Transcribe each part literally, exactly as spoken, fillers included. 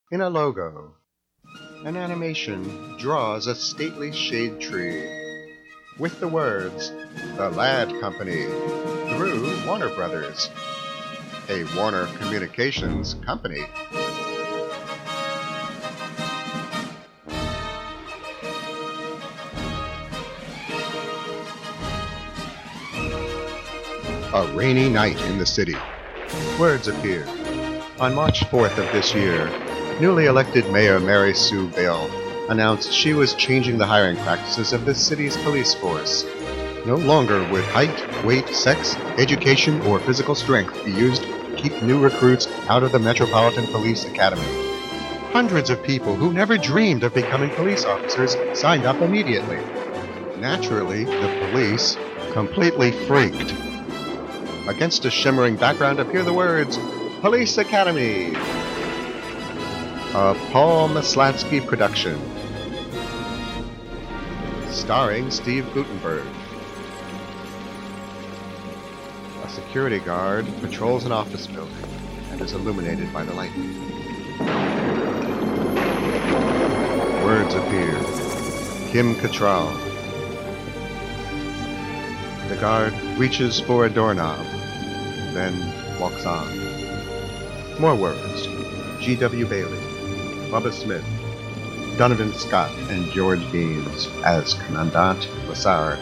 In a logo, an animation draws a stately shade tree with the words, The Ladd Company, through Warner Brothers, a Warner Communications company. A rainy night in the city. Words appear. On March fourth of this year, newly elected Mayor Mary Sue Bell announced she was changing the hiring practices of the city's police force. No longer would height, weight, sex, education, or physical strength be used to keep new recruits out of the Metropolitan Police Academy. Hundreds of people who never dreamed of becoming police officers signed up immediately. Naturally, the police completely freaked. Against a shimmering background appear the words, Police Academy. A Paul Maslansky production. Starring Steve Guttenberg. A security guard patrols an office building and is illuminated by the lightning. Words appear. Kim Cattrall. The guard reaches for a doorknob, then walks on. More words. G W Bailey, Bubba Smith, Donovan Scott, and George Gaines as Commandant Lassard.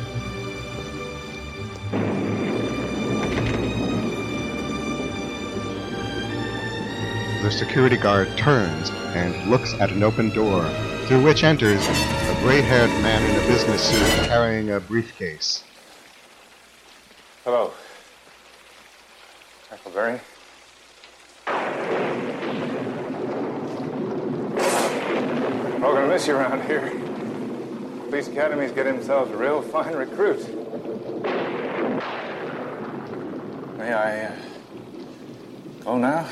The security guard turns and looks at an open door, through which enters a gray-haired man in a business suit carrying a briefcase. Hello. Tackleberry. We're all gonna miss you around here. Police academies get themselves a real fine recruit. May I uh, go now?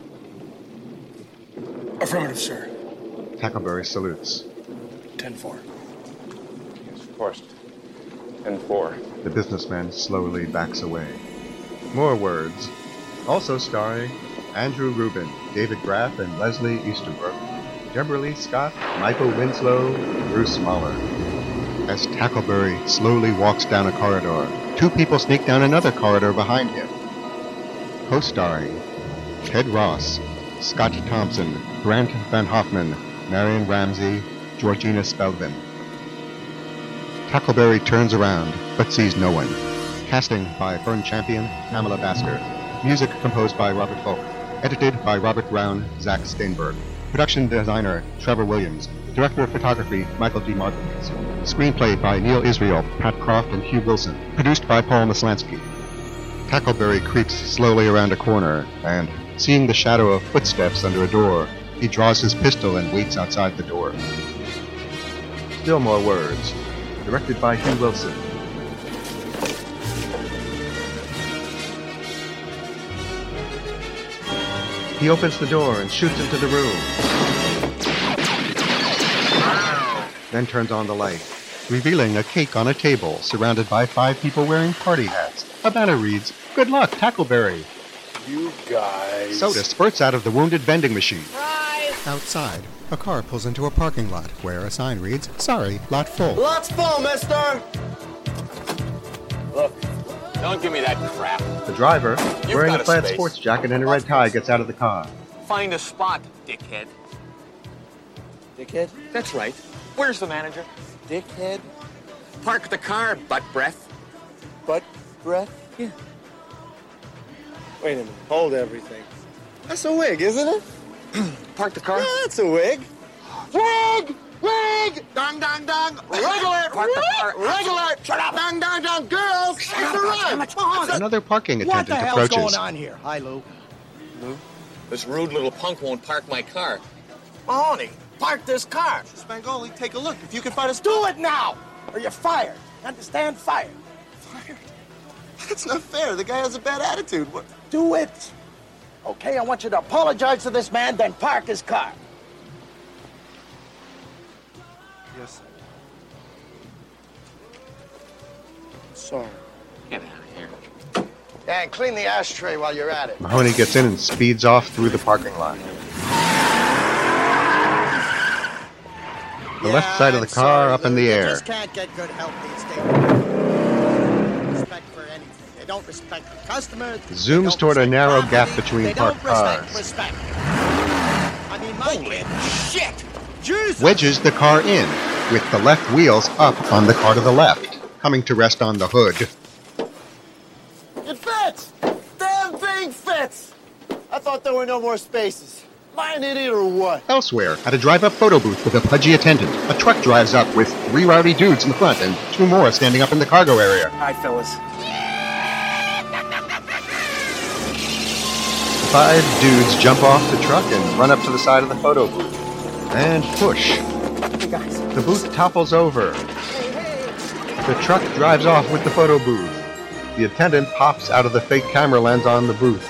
Affirmative, sir. Tackleberry salutes. ten four. Yes, of course. ten four. The businessman slowly backs away. More words. Also starring Andrew Rubin, David Graff, and Leslie Easterbrook, Deborah Lee Scott, Michael Winslow, and Bruce Mahler. As Tackleberry slowly walks down a corridor, two people sneak down another corridor behind him. Co-starring Ted Ross, Scott Thompson, Grant Van Hoffman, Marion Ramsey, Georgina Spelvin. Tackleberry turns around, but sees no one. Casting by Fern Champion, Pamela Basker. Music composed by Robert Folk. Edited by Robert Brown, Zach Steinberg. Production designer, Trevor Williams. Director of photography, Michael D. Markowitz. Screenplay by Neil Israel, Pat Croft, and Hugh Wilson. Produced by Paul Maslansky. Tackleberry creeps slowly around a corner, and, seeing the shadow of footsteps under a door, he draws his pistol and waits outside the door. Still more words. Directed by Hugh Wilson. He opens the door and shoots into the room. Then turns on the light, revealing a cake on a table surrounded by five people wearing party hats. A banner reads, Good luck, Tackleberry. You guys. Soda spurts out of the wounded vending machine. Rise! Outside, a car pulls into a parking lot where a sign reads, Sorry, lot full. Lot's full, mister! Look, don't give me that crap. The driver, You've wearing got a a plaid space. sports jacket and a red tie, gets out of the car. Find a spot, dickhead. Dickhead? That's right. Where's the manager? Dickhead? Park the car, butt breath. Butt breath? Yeah. Wait a minute. Hold everything. That's a wig, isn't it? Park the car. Yeah, that's a wig. Wig! Wig! Dong, dong, dong. Regular! Park the car. Regular! Shut up! Dong, dong, dong. Girls! It's a run! Come on! Another parking What attendant the hell's approaches. going on here? Hi, Lou. Lou? This rude little punk won't park my car. Mahoney, park this car. Spangoli, take a look. If you can find us... Do it now, or you're fired. Understand? Fired. Fired. That's not fair. The guy has a bad attitude. What? Do it. Okay, I want you to apologize to this man, then park his car. Yes, sir. Sorry. Get out of here. And clean the ashtray while you're at it. Mahoney gets in and speeds off through the parking lot. The left side of the car up in the You air. just can't get good help these days. Respect for anything. They don't respect the customer. They Zooms don't toward a respect narrow property. gap between They parked don't respect cars. respect. I mean, my kid. Shit! Jesus! Wedges the car in, with the left wheels up on the car to the left, coming to rest on the hood. It fits! Damn thing fits! I thought there were no more spaces. Am I an idiot or what? Elsewhere, at a drive-up photo booth with a pudgy attendant, a truck drives up with three rowdy dudes in the front and two more standing up in the cargo area. Hi, fellas. Five dudes jump off the truck and run up to the side of the photo booth. And push. Hey, guys. The booth topples over. The truck drives off with the photo booth. The attendant pops out of the fake camera lens on the booth.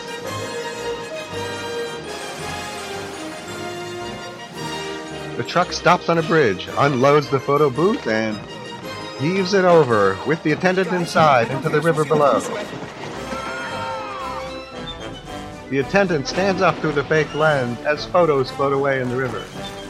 The truck stops on a bridge, unloads the photo booth, and heaves it over with the attendant inside into the river below. The attendant stands up through the fake lens as photos float away in the river.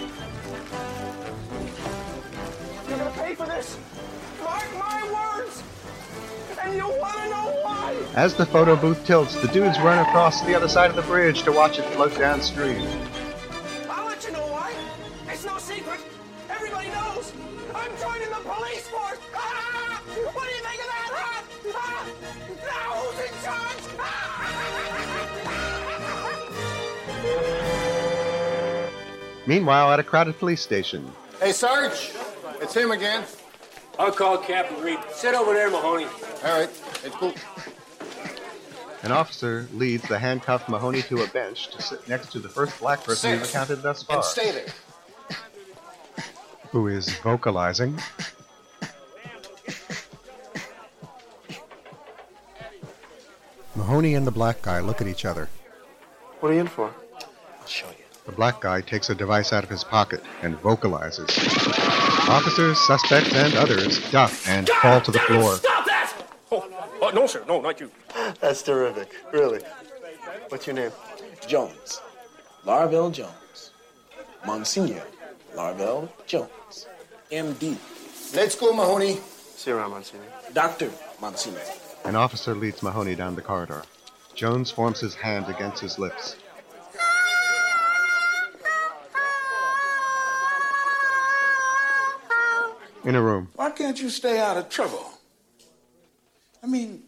You're gonna pay for this. Mark my words. And you wanna know why? As the photo booth tilts, the dudes run across the other side of the bridge to watch it float downstream. I'll let you know why. It's no secret. Everybody knows. I'm joining the police force. Ah! What do you think of that, huh? Ah! Now who's in charge? Ah! Meanwhile, at a crowded police station, Hey, Sarge. It's him again. I'll call Captain Reed. Sit over there, Mahoney. All right. It's cool. an officer leads the handcuffed Mahoney to a bench to sit next to the first black person Sit. we've encountered thus far, And stay there. who is vocalizing. Mahoney and the black guy look at each other. What are you in for? I'll show you. The black guy takes a device out of his pocket and vocalizes. Officers, suspects, and others duck and fall to the floor. Stop that! Oh, oh, no, sir. No, not you. That's terrific. Really. What's your name? Jones. Larvell Jones. Monsignor Larvell Jones. M D. Let's go, Mahoney. See you around, Monsignor. Doctor Monsignor. An officer leads Mahoney down the corridor. Jones forms his hand against his lips. In a room, Why can't you stay out of trouble? I mean,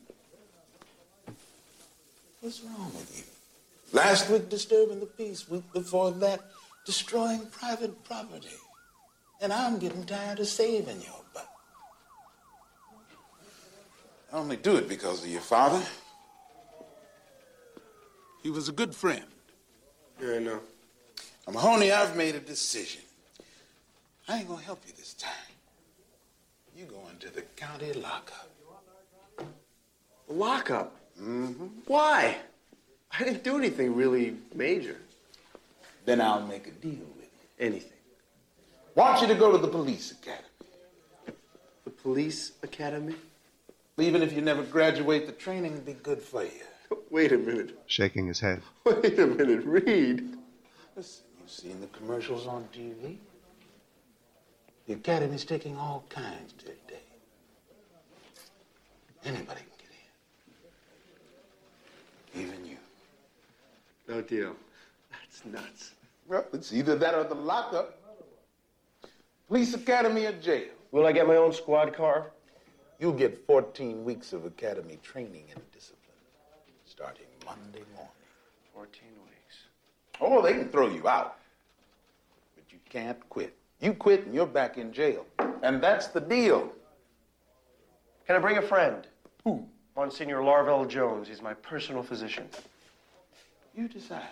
what's wrong with you? Last week disturbing the peace, week before that destroying private property. And I'm getting tired of saving your butt. I only do it because of your father. He was a good friend. Yeah, I know. Now, Mahoney, I've made a decision. I ain't gonna help you this time. You go into the county lockup. Lockup? Mm-hmm. Why? I didn't do anything really major. Then I'll make a deal with you. Anything. Want you to go to the police academy. The police academy? Even if you never graduate, the training will be good for you. Wait a minute. shaking his head. Wait a minute. Reed. Listen, you've seen the commercials on T V. The academy's taking all kinds today. Anybody can get in. Even you. No deal. That's nuts. Well, it's either that or the lockup. Police academy or jail. Will I get my own squad car? You'll get fourteen weeks of academy training and discipline, starting Monday morning. Fourteen weeks. Oh, they can throw you out, but you can't quit. You quit and you're back in jail. And that's the deal. Can I bring a friend? Who? Monsignor Larvell Jones. He's my personal physician. You decide.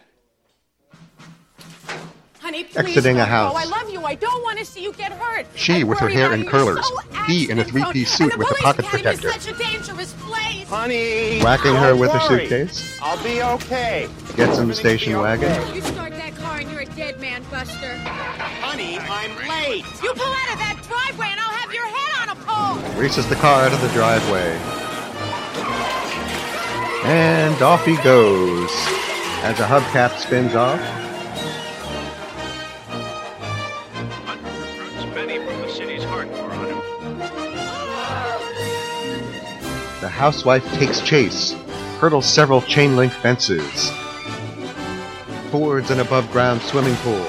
Honey, please Exiting a don't house. go. I love you. I don't want to see you get hurt. She I'm with her worried hair about in you. curlers. You're so He in a accident-prone. three-piece And suit the with a police pocket academy is protector. such a dangerous place. Honey, Whacking her don't with a worry. suitcase. I'll be okay. Gets in the station wagon. You start that car and you're a dead man, Buster. Honey, I'm late. You pull out of that driveway and I'll have your head on a pole. Races the car out of the driveway. And off he goes. As a hubcap spins off, Hundreds, many The housewife takes chase, hurdles several chain-link fences, boards an above-ground swimming pool,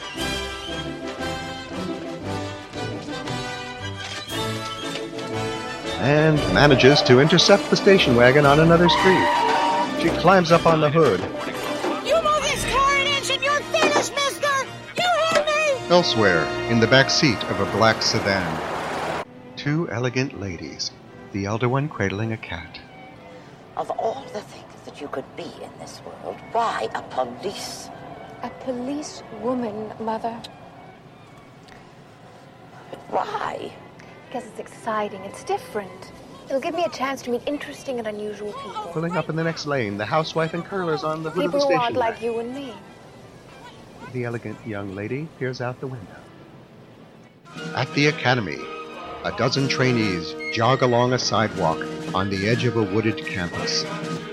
and manages to intercept the station wagon on another street. She climbs up on the hood. You move this car an inch and you're finished, mister! You hear me? Elsewhere, in the back seat of a black sedan, two elegant ladies, the elder one cradling a cat. Of all the things that you could be in this world, why a police? A police woman, Mother. But why? Because it's exciting, it's different. It'll give me a chance to meet interesting and unusual people. Pulling up in the next lane, the housewife and curlers on the hood People of the who station aren't like you and me. The elegant young lady peers out the window. At the academy, a dozen trainees jog along a sidewalk on the edge of a wooded campus.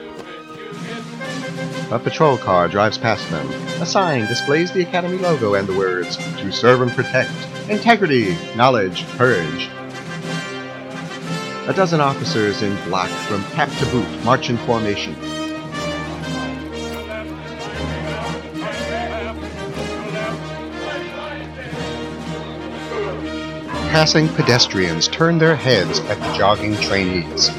A patrol car drives past them. A sign displays the academy logo and the words, "To serve and protect, integrity, knowledge, courage." A dozen officers in black from cap to boot march in formation. Passing pedestrians turn their heads at the jogging trainees.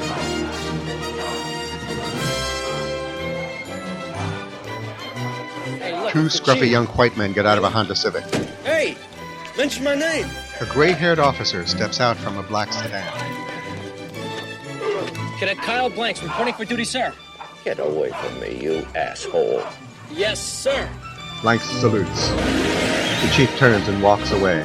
Two scruffy young white men get out of a Honda Civic. Hey, mention my name. A gray-haired officer steps out from a black sedan. Cadet Kyle Blanks, reporting for duty, sir. Get away from me, you asshole. Yes, sir. Blanks salutes. The chief turns and walks away.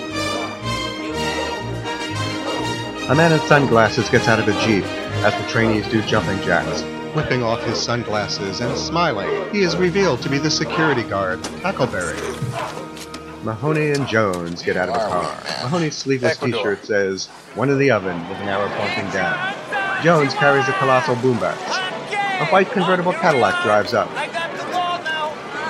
A man in sunglasses gets out of a jeep as the trainees do jumping jacks. Whipping off his sunglasses and smiling, he is revealed to be the security guard, Tackleberry. Mahoney and Jones get out of the car. Mahoney's sleeveless t-shirt says, "One in the oven," with an arrow pointing down. Jones carries a colossal boombox. A white convertible Cadillac drives up. I got the ball now.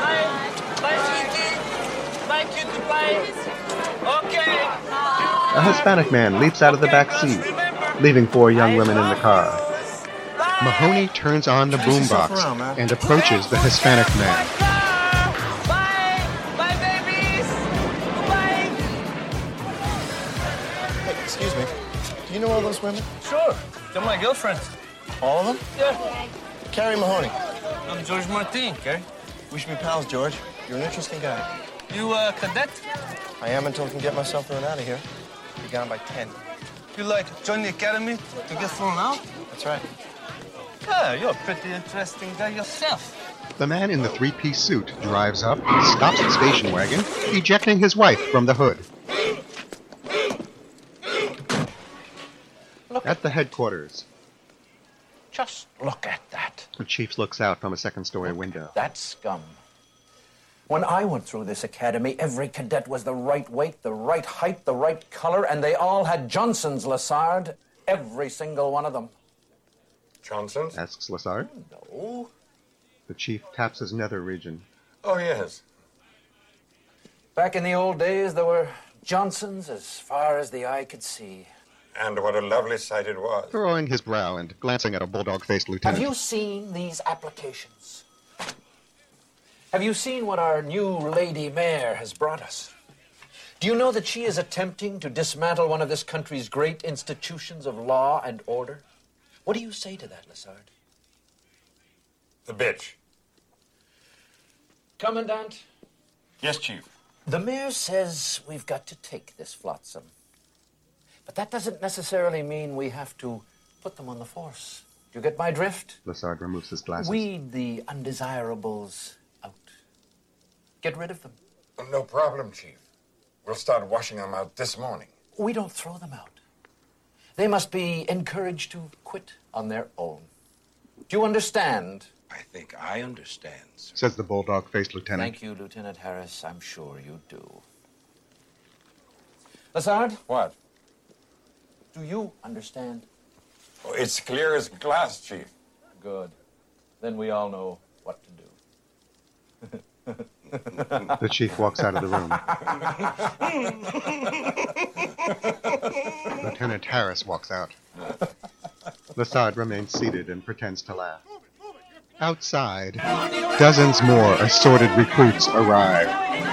Like you to play. Okay. A Hispanic man leaps out of the back seat, leaving four young women in the car. Mahoney turns on the boombox and approaches the Hispanic man. Bye. Bye, babies. Bye. Hey, excuse me. Do you know all those women? Sure. They're my girlfriends. All of them? Yeah. Carrie Mahoney. I'm George Martin, okay? We should be pals, George. You're an interesting guy. You a cadet? I am until I can get myself thrown out of here. Be gone by ten. You like join the academy to get thrown out? That's right. Yeah, you're a pretty interesting guy yourself. The man in the three-piece suit drives up, stops the station wagon, ejecting his wife from the hood. Look. At the headquarters, Just look at that. the chief looks out from a second-story window. That scum. When I went through this academy, every cadet was the right weight, the right height, the right color, and they all had Johnson's, Lassard. Every single one of them. Johnson's? Asks Lassard. No. The chief taps his nether region. Oh, yes. Back in the old days, there were Johnsons as far as the eye could see. And what a lovely sight it was. Furrowing his brow and glancing at a bulldog-faced lieutenant. Have you seen these applications? Have you seen what our new lady mayor has brought us? Do you know that she is attempting to dismantle one of this country's great institutions of law and order? What do you say to that, Lassard? The bitch. Commandant? Yes, Chief. The mayor says we've got to take this flotsam. But that doesn't necessarily mean we have to put them on the force. Do you get my drift? Lassard removes his glasses. Weed the undesirables out. Get rid of them. No problem, Chief. We'll start washing them out this morning. We don't throw them out. They must be encouraged to quit on their own. Do you understand? I think I understand, sir. Says the bulldog-faced lieutenant. Thank you, Lieutenant Harris. I'm sure you do. Lassard? What? Do you understand? Oh, it's clear as glass, Chief. Good. Then we all know what to do. The chief walks out of the room. Lieutenant Harris walks out. Lassard remains seated and pretends to laugh. Outside, dozens more assorted recruits arrive.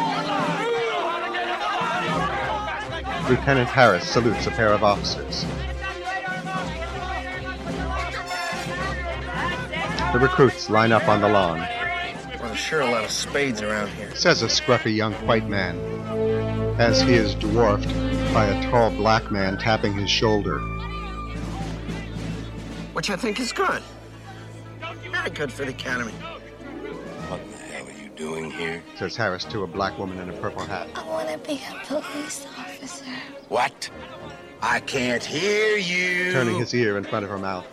Lieutenant Harris salutes a pair of officers. The recruits line up on the lawn. Well, there's sure a lot of spades around here. Says a scruffy young white man, as he is dwarfed by a tall black man tapping his shoulder. Which I think is good. Very good for the academy. What the hell are you doing here? Says Harris to a black woman in a purple hat. I want to be a police officer. What? I can't hear you. Turning his ear in front of her mouth.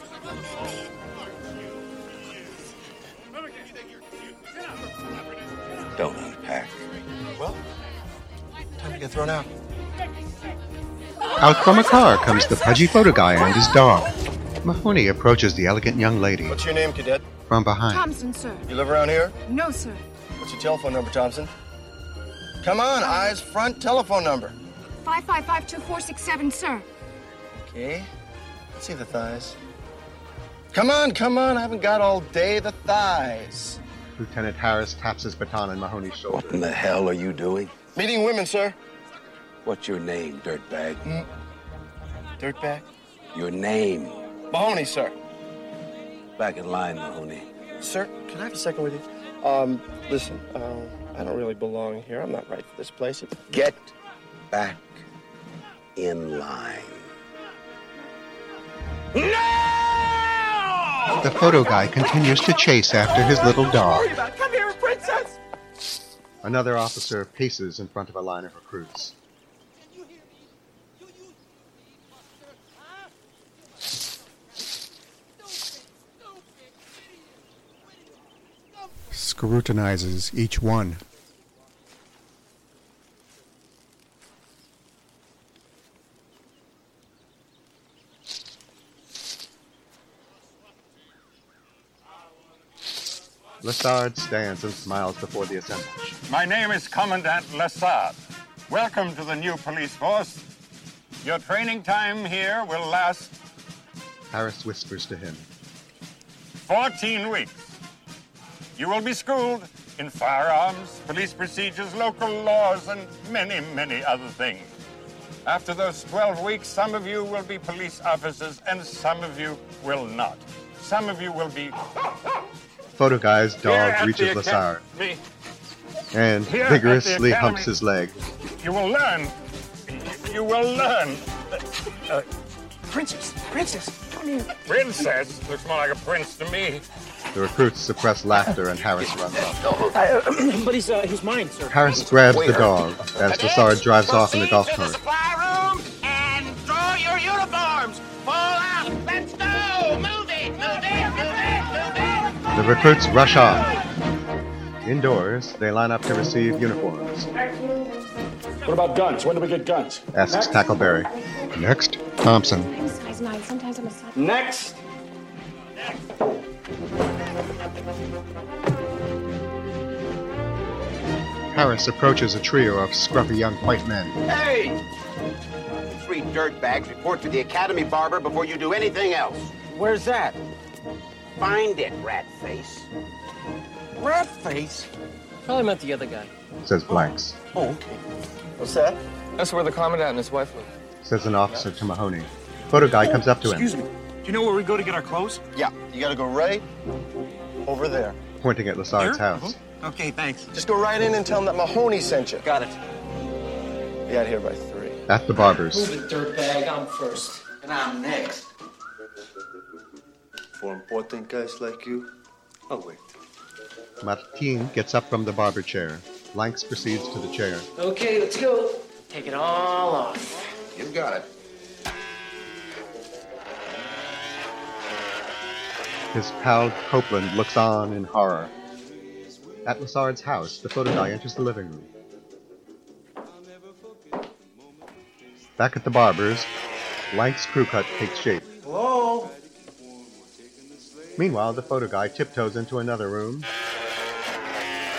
Don't unpack. Well, time to get thrown out. Out from a car comes the pudgy photo guy and his dog. Mahoney approaches the elegant young lady. What's your name, cadet? From behind. Thompson, sir. You live around here? No, sir. What's your telephone number, Thompson? Come on, eyes front telephone number. five five five two four six seven, sir. Okay. Let's see the thighs. Come on, come on. I haven't got all day. The thighs. Lieutenant Harris taps his baton on Mahoney's shoulder. What in the hell are you doing? Meeting women, sir. What's your name, dirtbag? Mm. Dirtbag? Your name. Mahoney, sir. Back in line, Mahoney. Sir, can I have a second with you? Um, listen, uh, I don't really belong here. I'm not right for this place. Get back in line. No! The photo guy continues to chase after his little dog. Come here, princess! Another officer paces in front of a line of recruits. Scrutinizes each one. Lassard stands and smiles before the assemblage. My name is Commandant Lassard. Welcome to the new police force. Your training time here will last Harris whispers to him. fourteen weeks. You will be schooled in firearms, police procedures, local laws, and many, many other things. After those twelve weeks, some of you will be police officers and some of you will not. Some of you will be... Photo guy's Here dog at reaches the Lassard academy- and Here at the vigorously academy- humps his leg. You will learn. You will learn. Uh, Princess, princess, come here. princess looks more like a prince to me. The recruits suppress laughter and Harris runs off. Uh, but he's, uh, he's mine, sir. Harris grabs the dog as Lassard drives off in the golf cart. Supply room and throw your uniforms. Pull out. Let's go. Move it, move it, move it, move it. The recruits rush off. Indoors, they line up to receive uniforms. What about guns? When do we get guns? Asks Tackleberry. Next, Thompson. I'm size nine. Sometimes I'm a size. Next. Harris approaches a trio of scruffy young white men. Hey! Three dirtbags report to the Academy Barber before you do anything else. Where's that? Find it, rat face. Rat face? Probably meant the other guy. Says Blanks. Oh, okay. What's that? That's where the commandant and his wife live. Says an officer to Mahoney. Photo guy comes up to him. Excuse me. Do you know where we go to get our clothes? Yeah, you gotta go right over there. Pointing at Lassard's Here? house. Okay, thanks. Just go right in and tell them that Mahoney sent you. Got it. Be out here by three. At the barber's. Move it, dirtbag. I'm first. And I'm next. For important guys like you, I'll wait. Martin gets up from the barber chair. Blanks proceeds to the chair. Okay, let's go. Take it all off. You got it. His pal Copeland looks on in horror. At Lassard's house, the photo guy enters the living room. Back at the barber's, Blank's crew cut takes shape. Hello? Meanwhile, the photo guy tiptoes into another room.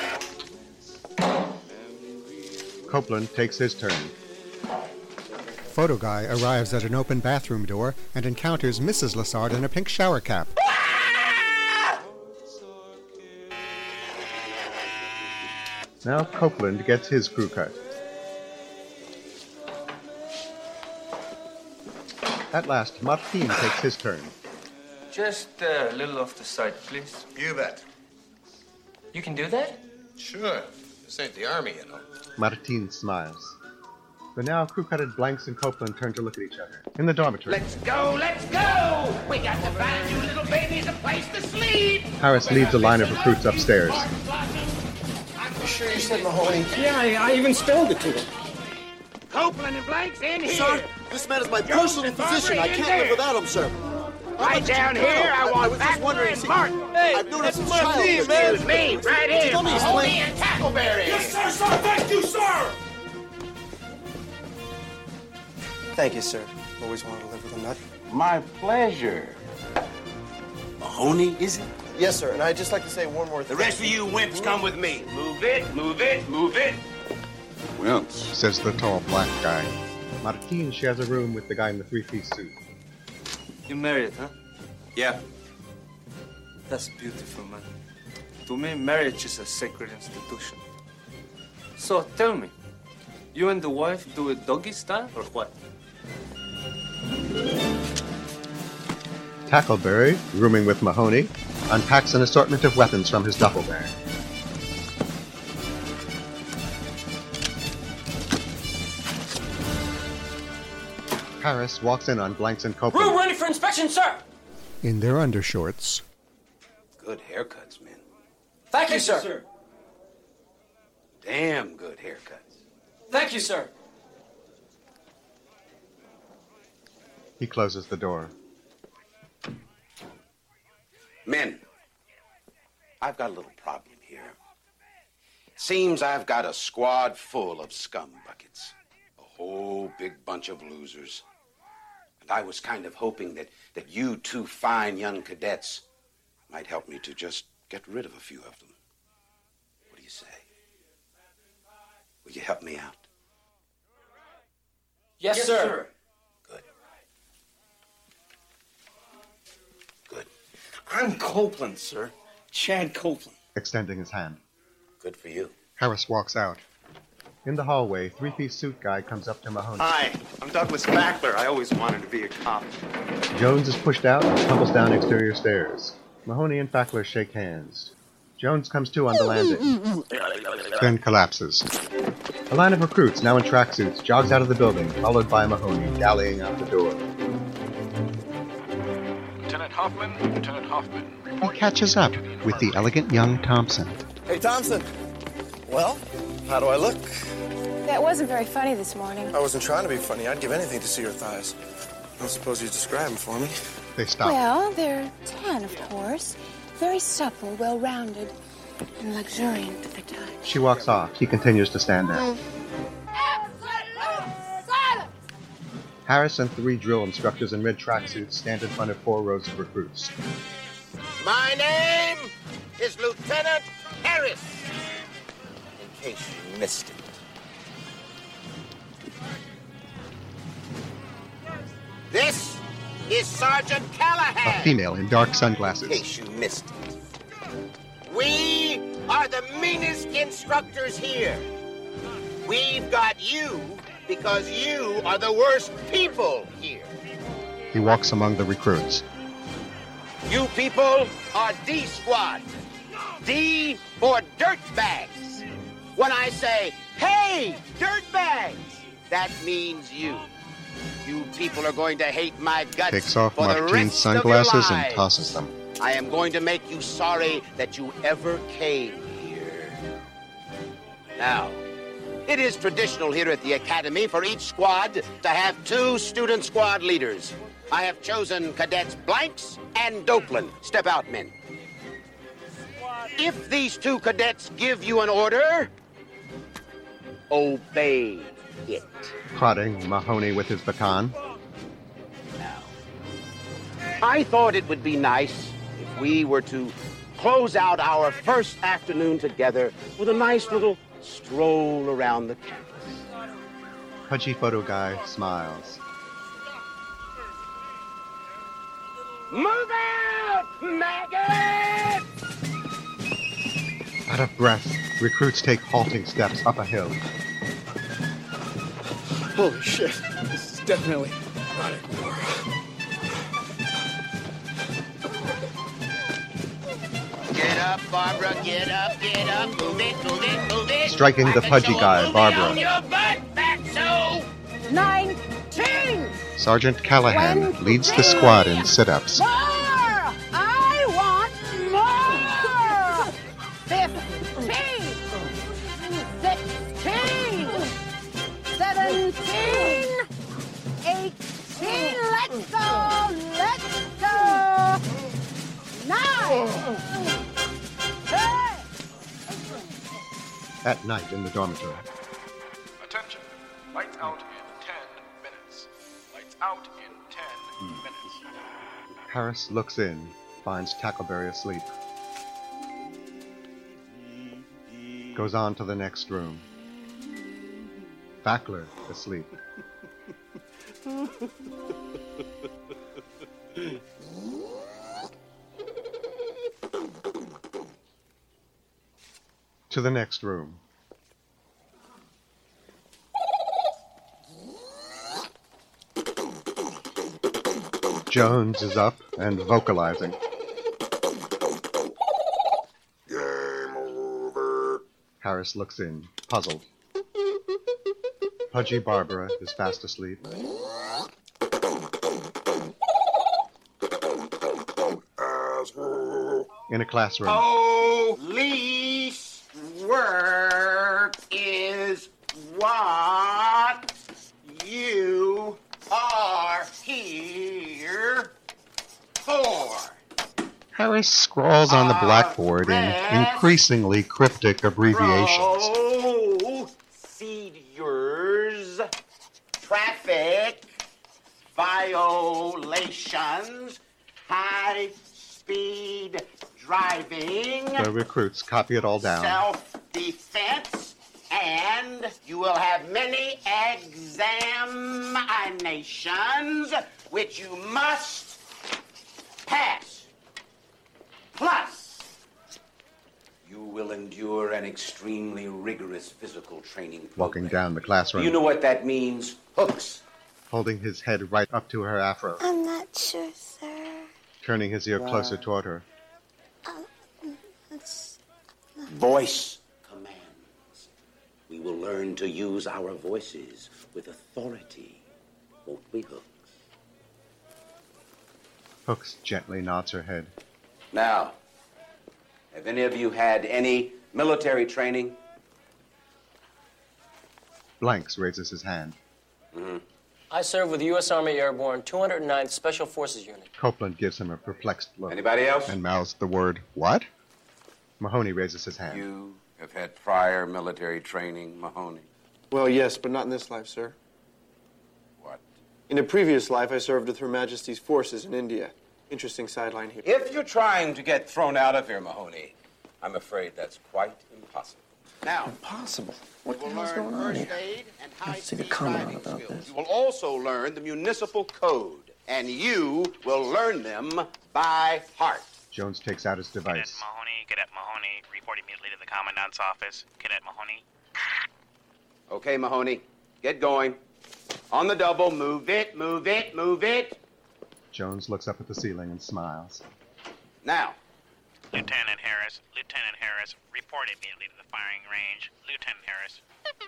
Copeland takes his turn. photo guy arrives at an open bathroom door and encounters Missus Lassard in a pink shower cap. Now Copeland gets his crew cut. At last, Martin takes his turn. Just uh, a little off the side, please. You bet. You can do that? Sure. This ain't the army, you know. Martin smiles. But now crew-cutted Blanks and Copeland turn to look at each other. In the dormitory, Let's go, let's go! We got to find you little babies a place to sleep! Harris leads a line of recruits upstairs. You sure you said Mahoney? Yeah, I, I even spelled it to him. Copeland and Blanks in here! Sir, this man is my personal physician. I can't live without him, sir. Right down here, I want Fackler and Martin. Hey, I've known him since childhood. Excuse me, right here. Tell me, Mahoney and Tackleberry. Yes, sir, sir. Thank you, sir. Thank you, sir. Always wanted to live with a nut. My pleasure. Mahoney, is it? Yes, sir. And I'd just like to say one more The thing. rest of you wimps come with me. Move it, move it, move it. Wimps, says the tall black guy. Martin shares a room with the guy in the three-piece suit. You married, huh? Yeah. That's beautiful, man. To me, marriage is a sacred institution. So tell me, you and the wife do it doggy style or what? Tackleberry, rooming with Mahoney, unpacks an assortment of weapons from his duffel bag. Harris walks in on Blanks and Copeland. Room ready for inspection, sir! In their undershorts. Good haircuts, man. Thank you, sir. Damn good haircuts. Thank you, sir. He closes the door. Men, I've got a little problem here. Seems I've got a squad full of scum buckets. A whole big bunch of losers. And I was kind of hoping that, that you two fine young cadets might help me to just get rid of a few of them. What do you say? Will you help me out? Yes, Yes, sir. sir. I'm Copeland, sir. Chad Copeland. Extending his hand. Good for you. Harris walks out. In the hallway, three-piece suit guy comes up to Mahoney. Hi, I'm Douglas Fackler. I always wanted to be a cop. Jones is pushed out and tumbles down exterior stairs. Mahoney and Fackler shake hands. Jones comes to on the landing, then collapses. A line of recruits, now in tracksuits, jogs out of the building, followed by Mahoney, dallying out the door. Lieutenant Hoffman, Lieutenant Hoffman. He catches up with the elegant young Thompson. Hey, Thompson. Well, how do I look? That wasn't very funny this morning. I wasn't trying to be funny. I'd give anything to see your thighs. I suppose you describe them for me. They stop. Well, they're tan, of course. Very supple, well-rounded, and luxuriant to the touch. She walks off. He continues to stand there. Harris and three drill instructors in red tracksuits stand in front of four rows of recruits. My name is Lieutenant Harris. In case you missed it. This is Sergeant A Callahan. female in dark In sunglasses. case you missed it. We are the meanest instructors here. We've got you because you are the worst people here. He walks among the recruits. You people are D Squad. D for dirtbags. When I say, hey, dirtbags, that means you. You people are going to hate my guts Takes off for the Martin's rest sunglasses of your and lives. tosses them. I am going to make you sorry that you ever came here. Now, it is traditional here at the Academy for each squad to have two student squad leaders. I have chosen Cadets Blanks and Dopeland. Step out, men. If these two cadets give you an order, obey it. Prodding Mahoney with his baton. I thought it would be nice if we were to close out our first afternoon together with a nice little stroll around the campus. Pudgy photo guy smiles. Move out, maggot! Out of breath, recruits take halting steps up a hill. Holy shit. This is definitely not it. Get up, Barbara, get up, get up, move it, move it, move it. Striking the pudgy guy, Barbara. On your butt, fatso! Nineteen! Sergeant Callahan leads the squad in sit-ups. More! I want more! Fifteen! Sixteen! Seventeen! Eighteen! Let's go! Let's go! Nine! Ten! At night in the dormitory. Attention. Lights out in ten minutes. Lights out in ten minutes. Harris looks in, finds Tackleberry asleep. Goes on to the next room. Fackler asleep. To the next room. Jones is up and vocalizing. Game over. Harris looks in, puzzled. Pudgy Barbara is fast asleep. In a classroom. Police work is what you are here for. Harris scrawls on the blackboard in increasingly cryptic abbreviations. Procedures, traffic violations, high-speed driving, The recruits copy it all down. self-defense, and you will have many examinations which you must pass. Plus, you will endure an extremely rigorous physical training program. Walking down the classroom. You know what that means? Hooks. Holding his head right up to her afro. I'm not sure, sir. Turning his ear closer toward her. It's Voice commands. We will learn to use our voices with authority, won't we, Hooks? Hooks gently nods her head. Now, have any of you had any military training? Blanks raises his hand. Mm-hmm. I serve with the U S Army Airborne two hundred ninth Special Forces Unit. Copeland gives him a perplexed look. Anybody else? And mouths the word, what? Mahoney raises his hand. You have had prior military training, Mahoney. Well, yes, but not in this life, sir. What? In a previous life, I served with Her Majesty's forces in India. Interesting sideline here. If you're trying to get thrown out of here, Mahoney, I'm afraid that's quite impossible. Now, Impossible. what the hell's going on here? Aid and Let's take a high-speed comment driving about skills. this. You will also learn the municipal code, and you will learn them by heart. Jones takes out his Cadet device. Mahoney, Cadet Mahoney, report immediately to the Commandant's office. Cadet Mahoney. Okay, Mahoney, get going. On the double, move it, move it, move it. Jones looks up at the ceiling and smiles. Now. Lieutenant Harris, Lieutenant Harris, report immediately to the firing range. Lieutenant Harris.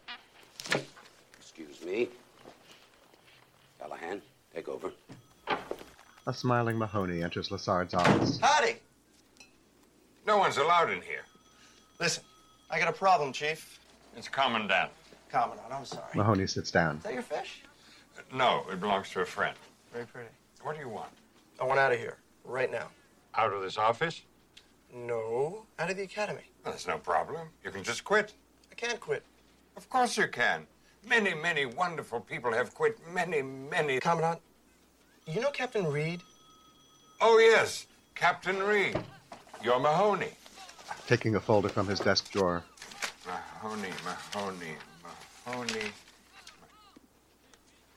Excuse me. Callahan, take over. A smiling Mahoney enters Lassard's office. Howdy! No one's allowed in here. Listen, I got a problem, Chief. It's Commandant. Commandant, I'm sorry. Mahoney sits down. Is that your fish? No, it belongs to a friend. Very pretty. What do you want? I want out of here, right now. Out of this office? No, out of the academy. Well, that's no problem. You can just quit. I can't quit. Of course you can. Many, many wonderful people have quit many, many... Commandant, you know Captain Reed? Oh, yes, Captain Reed. You're Mahoney. Taking a folder from his desk drawer. Mahoney, Mahoney, Mahoney.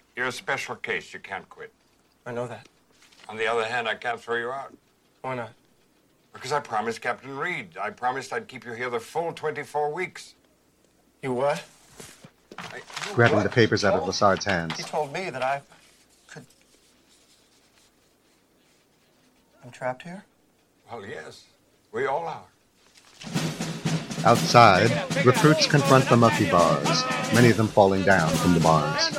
You're a special case. You can't quit. I know that. On the other hand, I can't throw you out. Why not? Because I promised Captain Reed. I promised I'd keep you here the full twenty-four weeks. You what? I, you Grabbing what? the papers out of Lassard's hands. He told me that I could... I'm trapped here? Well, yes. We all are. Outside, recruits confront the monkey bars, many of them falling down from the bars.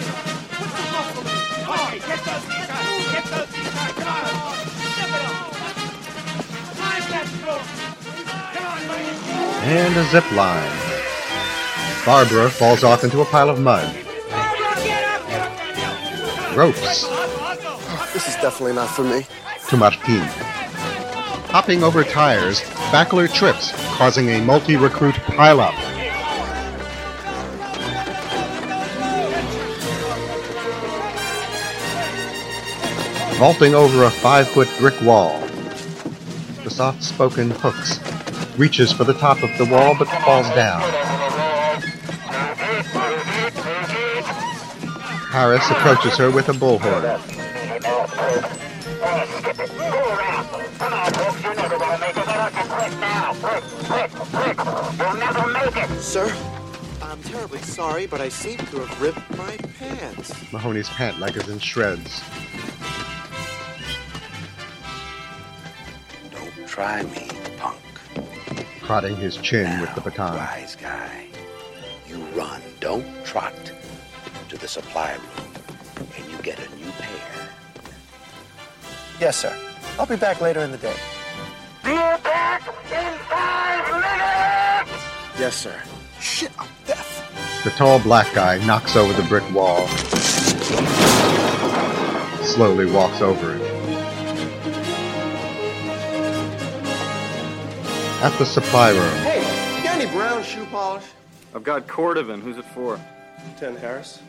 And a zip line. Barbara falls off into a pile of mud. Ropes. This is definitely not for me. To Martin. Hopping over tires, Backler trips, causing a multi-recruit pileup. Vaulting over a five-foot brick wall. The soft-spoken Hooks reaches for the top of the wall but falls down. Harris approaches her with a bullhorn. Sir, I'm terribly sorry, but I seem to have ripped my pants. Mahoney's pant leg is in shreds. Don't try me, punk. Prodding his chin now, with the baton. Wise guy. You run, don't trot, to the supply room, and you get a new pair. Yes, sir. I'll be back later in the day. Be back in five minutes! Yes, sir. Shit, I'm deaf. The tall black guy knocks over the brick wall. Slowly walks over it. At the supply room. Hey, you got any brown shoe polish? I've got Cordovan. Who's it for? Lieutenant Harris.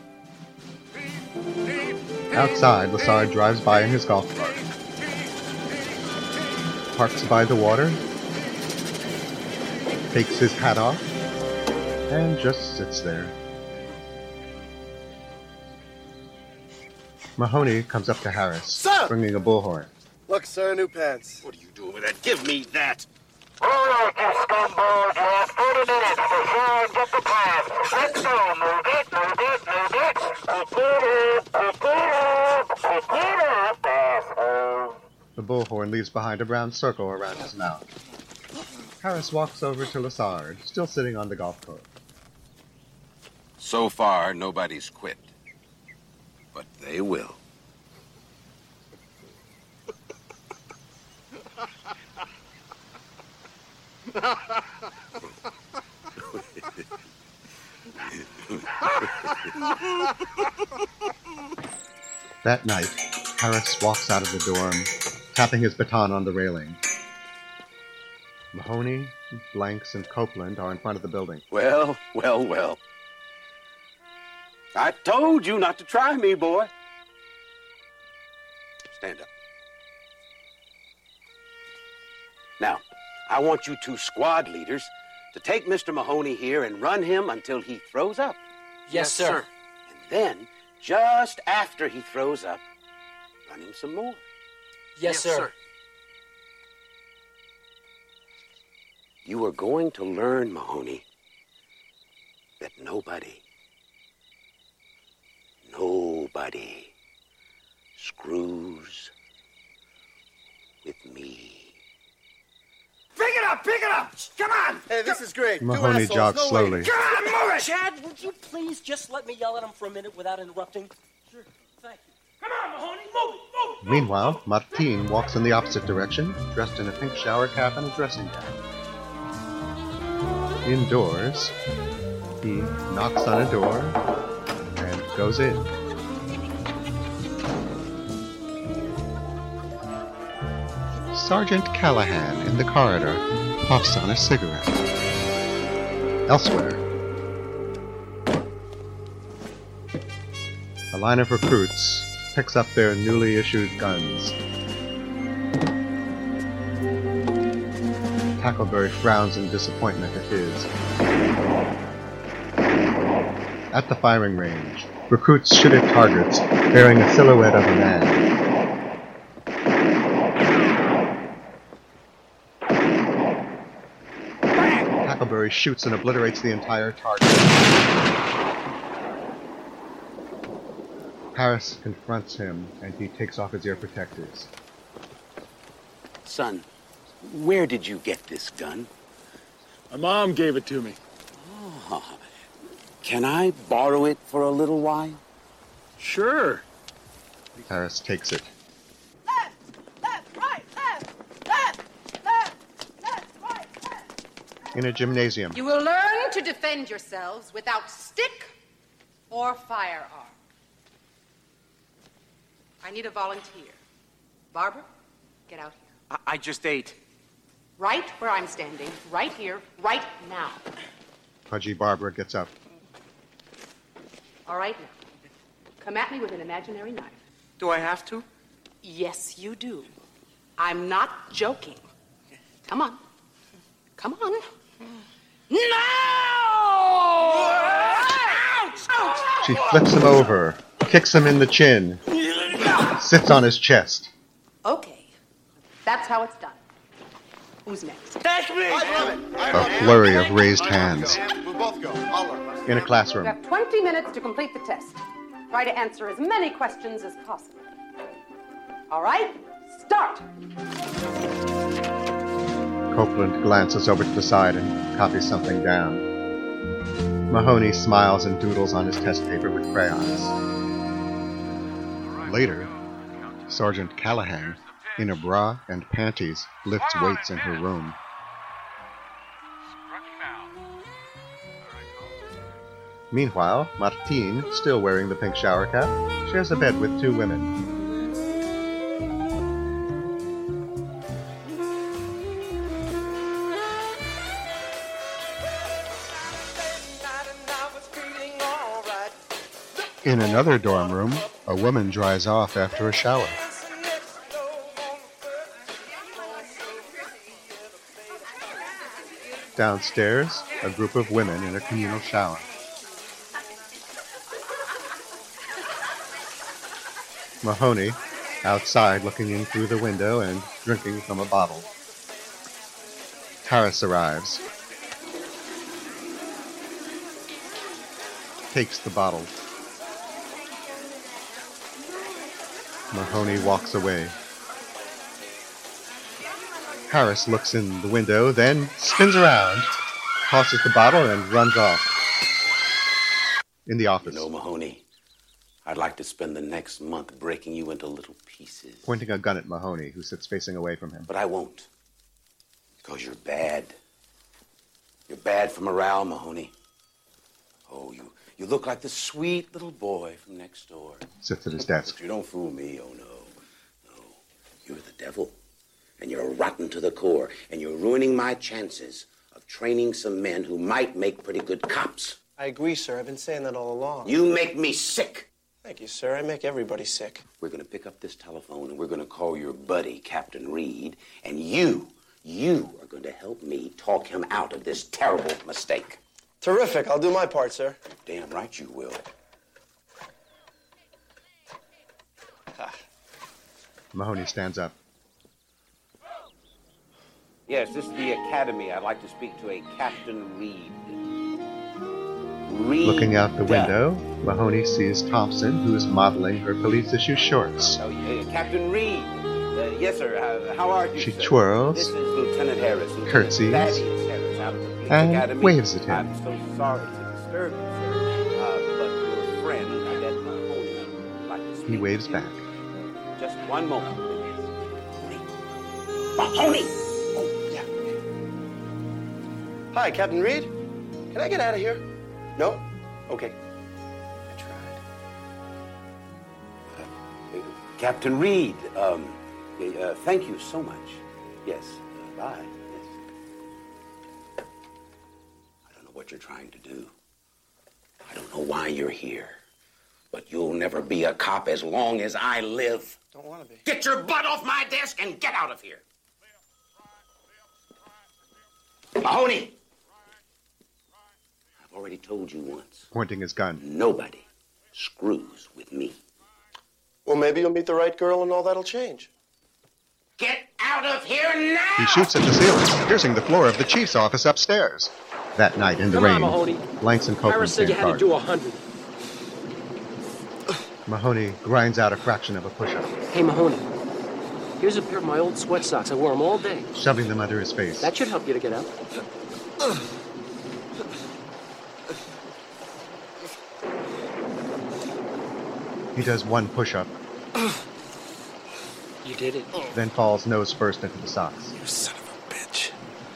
Outside, Lassard drives by in his golf cart. Parks by the water. Takes his hat off. And just sits there. Mahoney comes up to Harris, Sir! bringing a bullhorn. Look, sir, new pants. What are you doing with that? Give me that. All right, you scumballs, you have thirty minutes to show and get the plan. Let's go, move it, move it, move it. Pick it up, pick it up, pick it up, asshole. The bullhorn leaves behind a brown circle around his mouth. Harris walks over to Lassard, still sitting on the golf cart. So far, nobody's quit. But they will. That night, Harris walks out of the dorm, tapping his baton on the railing. Mahoney, Blanks, and Copeland are in front of the building. Well, well, well. I told you not to try me, boy. Stand up. Now, I want you two squad leaders to take Mister Mahoney here and run him until he throws up. Yes, sir. And then, just after he throws up, run him some more. Yes, sir. You are going to learn, Mahoney, that nobody, nobody screws with me. Pick it up, pick it up! Come on! Hey, this is great. Mahoney jogs no slowly. Way. Come on, move it! Chad, would you please just let me yell at him for a minute without interrupting? Sure, thank you. Come on, Mahoney, move it, move it! Meanwhile, Martin walks in the opposite direction, dressed in a pink shower cap and a dressing gown. Indoors, he knocks on a door and goes in. Sergeant Callahan in the corridor puffs on a cigarette. Elsewhere, a line of recruits picks up their newly issued guns. Tackleberry frowns in disappointment at his. At the firing range, recruits shoot at targets bearing a silhouette of a man. Tackleberry shoots and obliterates the entire target. Harris confronts him, and he takes off his ear protectors. Son, where did you get this gun? My mom gave it to me. Oh, can I borrow it for a little while? Sure. Harris takes it. Left, left, right, left, left, left, left, right, left. In a gymnasium, You will learn to defend yourselves without stick or firearm. I need a volunteer. Barbara, get out here. I, I just ate. Right where I'm standing, right here, right now. Pudgy Barbara gets up. All right now. Come at me with an imaginary knife. Do I have to? Yes, you do. I'm not joking. Come on. Come on. No! Ouch! Ouch! She flips him over, kicks him in the chin, sits on his chest. Okay. That's how it's done. Who's next? That's me! I love it. I A love it. flurry of raised hands. We'll both go. I'll learn. In a You classroom, have twenty minutes to complete the test. Try to answer as many questions as possible. All right? Start! Copeland glances over to the side and copies something down. Mahoney smiles and doodles on his test paper with crayons. Later, Sergeant Callahan, in a bra and panties, lifts weights in her room. Meanwhile, Martine, still wearing the pink shower cap, shares a bed with two women. In another dorm room, a woman dries off after a shower. Downstairs, a group of women in a communal shower. Mahoney, outside looking in through the window and drinking from a bottle. Harris arrives. Takes the bottle. Mahoney walks away. Harris looks in the window, then spins around, tosses the bottle, and runs off. In the office. You know, Mahoney, I'd like to spend the next month breaking you into little pieces. Pointing a gun at Mahoney, who sits facing away from him. But I won't. Because you're bad. You're bad for morale, Mahoney. Oh, you, you look like the sweet little boy from next door. Sits at his desk. But you don't fool me, oh no. No, you're the devil. And you're rotten to the core. And you're ruining my chances of training some men who might make pretty good cops. I agree, sir. I've been saying that all along. You make me sick. Thank you, sir. I make everybody sick. We're going to pick up this telephone and we're going to call your buddy, Captain Reed, and you, you are going to help me talk him out of this terrible mistake. Terrific. I'll do my part, sir. Damn right you will. Mahoney stands up. Yes, this is the Academy. I'd like to speak to a Captain Reed. Reed. Looking out the window, Mahoney sees Thompson, who's modeling her police issue shorts. Oh, yeah, Captain Reed. Uh, yes, sir. Uh, how are you, She sir? twirls, This is Lieutenant Harris. Lieutenant curtsies, Thaddeus Harris out of the Police and Academy. waves at him. I'm so sorry to disturb you, sir. Uh, but your friend, Cadet Mahoney, would like to speak He waves with you. back. Just one moment, please. Mahoney! Oh, yeah. Hi, Captain Reed. Can I get out of here? No? Okay. I tried. Uh, Captain Reed, um, uh, thank you so much. Yes, uh, bye. Yes. I don't know what you're trying to do. I don't know why you're here. But you'll never be a cop as long as I live. Don't want to be. Get your butt off my desk and get out of here. Mahoney! I've already told you once. Pointing his gun. Nobody screws with me. Well, maybe you'll meet the right girl and all that'll change. Get out of here now! He shoots at the ceiling, piercing the floor of the chief's office upstairs. That night in the Come rain, on, Mahoney. Blanks and Copeland Harris said you stand had to guard. do a hundred. Mahoney grinds out a fraction of a push-up, Hey, Mahoney. Here's a pair of my old sweat socks. I wore them all day. shoving them under his face. That should help you to get out. He does one push-up, You did it. then falls nose first into the socks. You son of a bitch.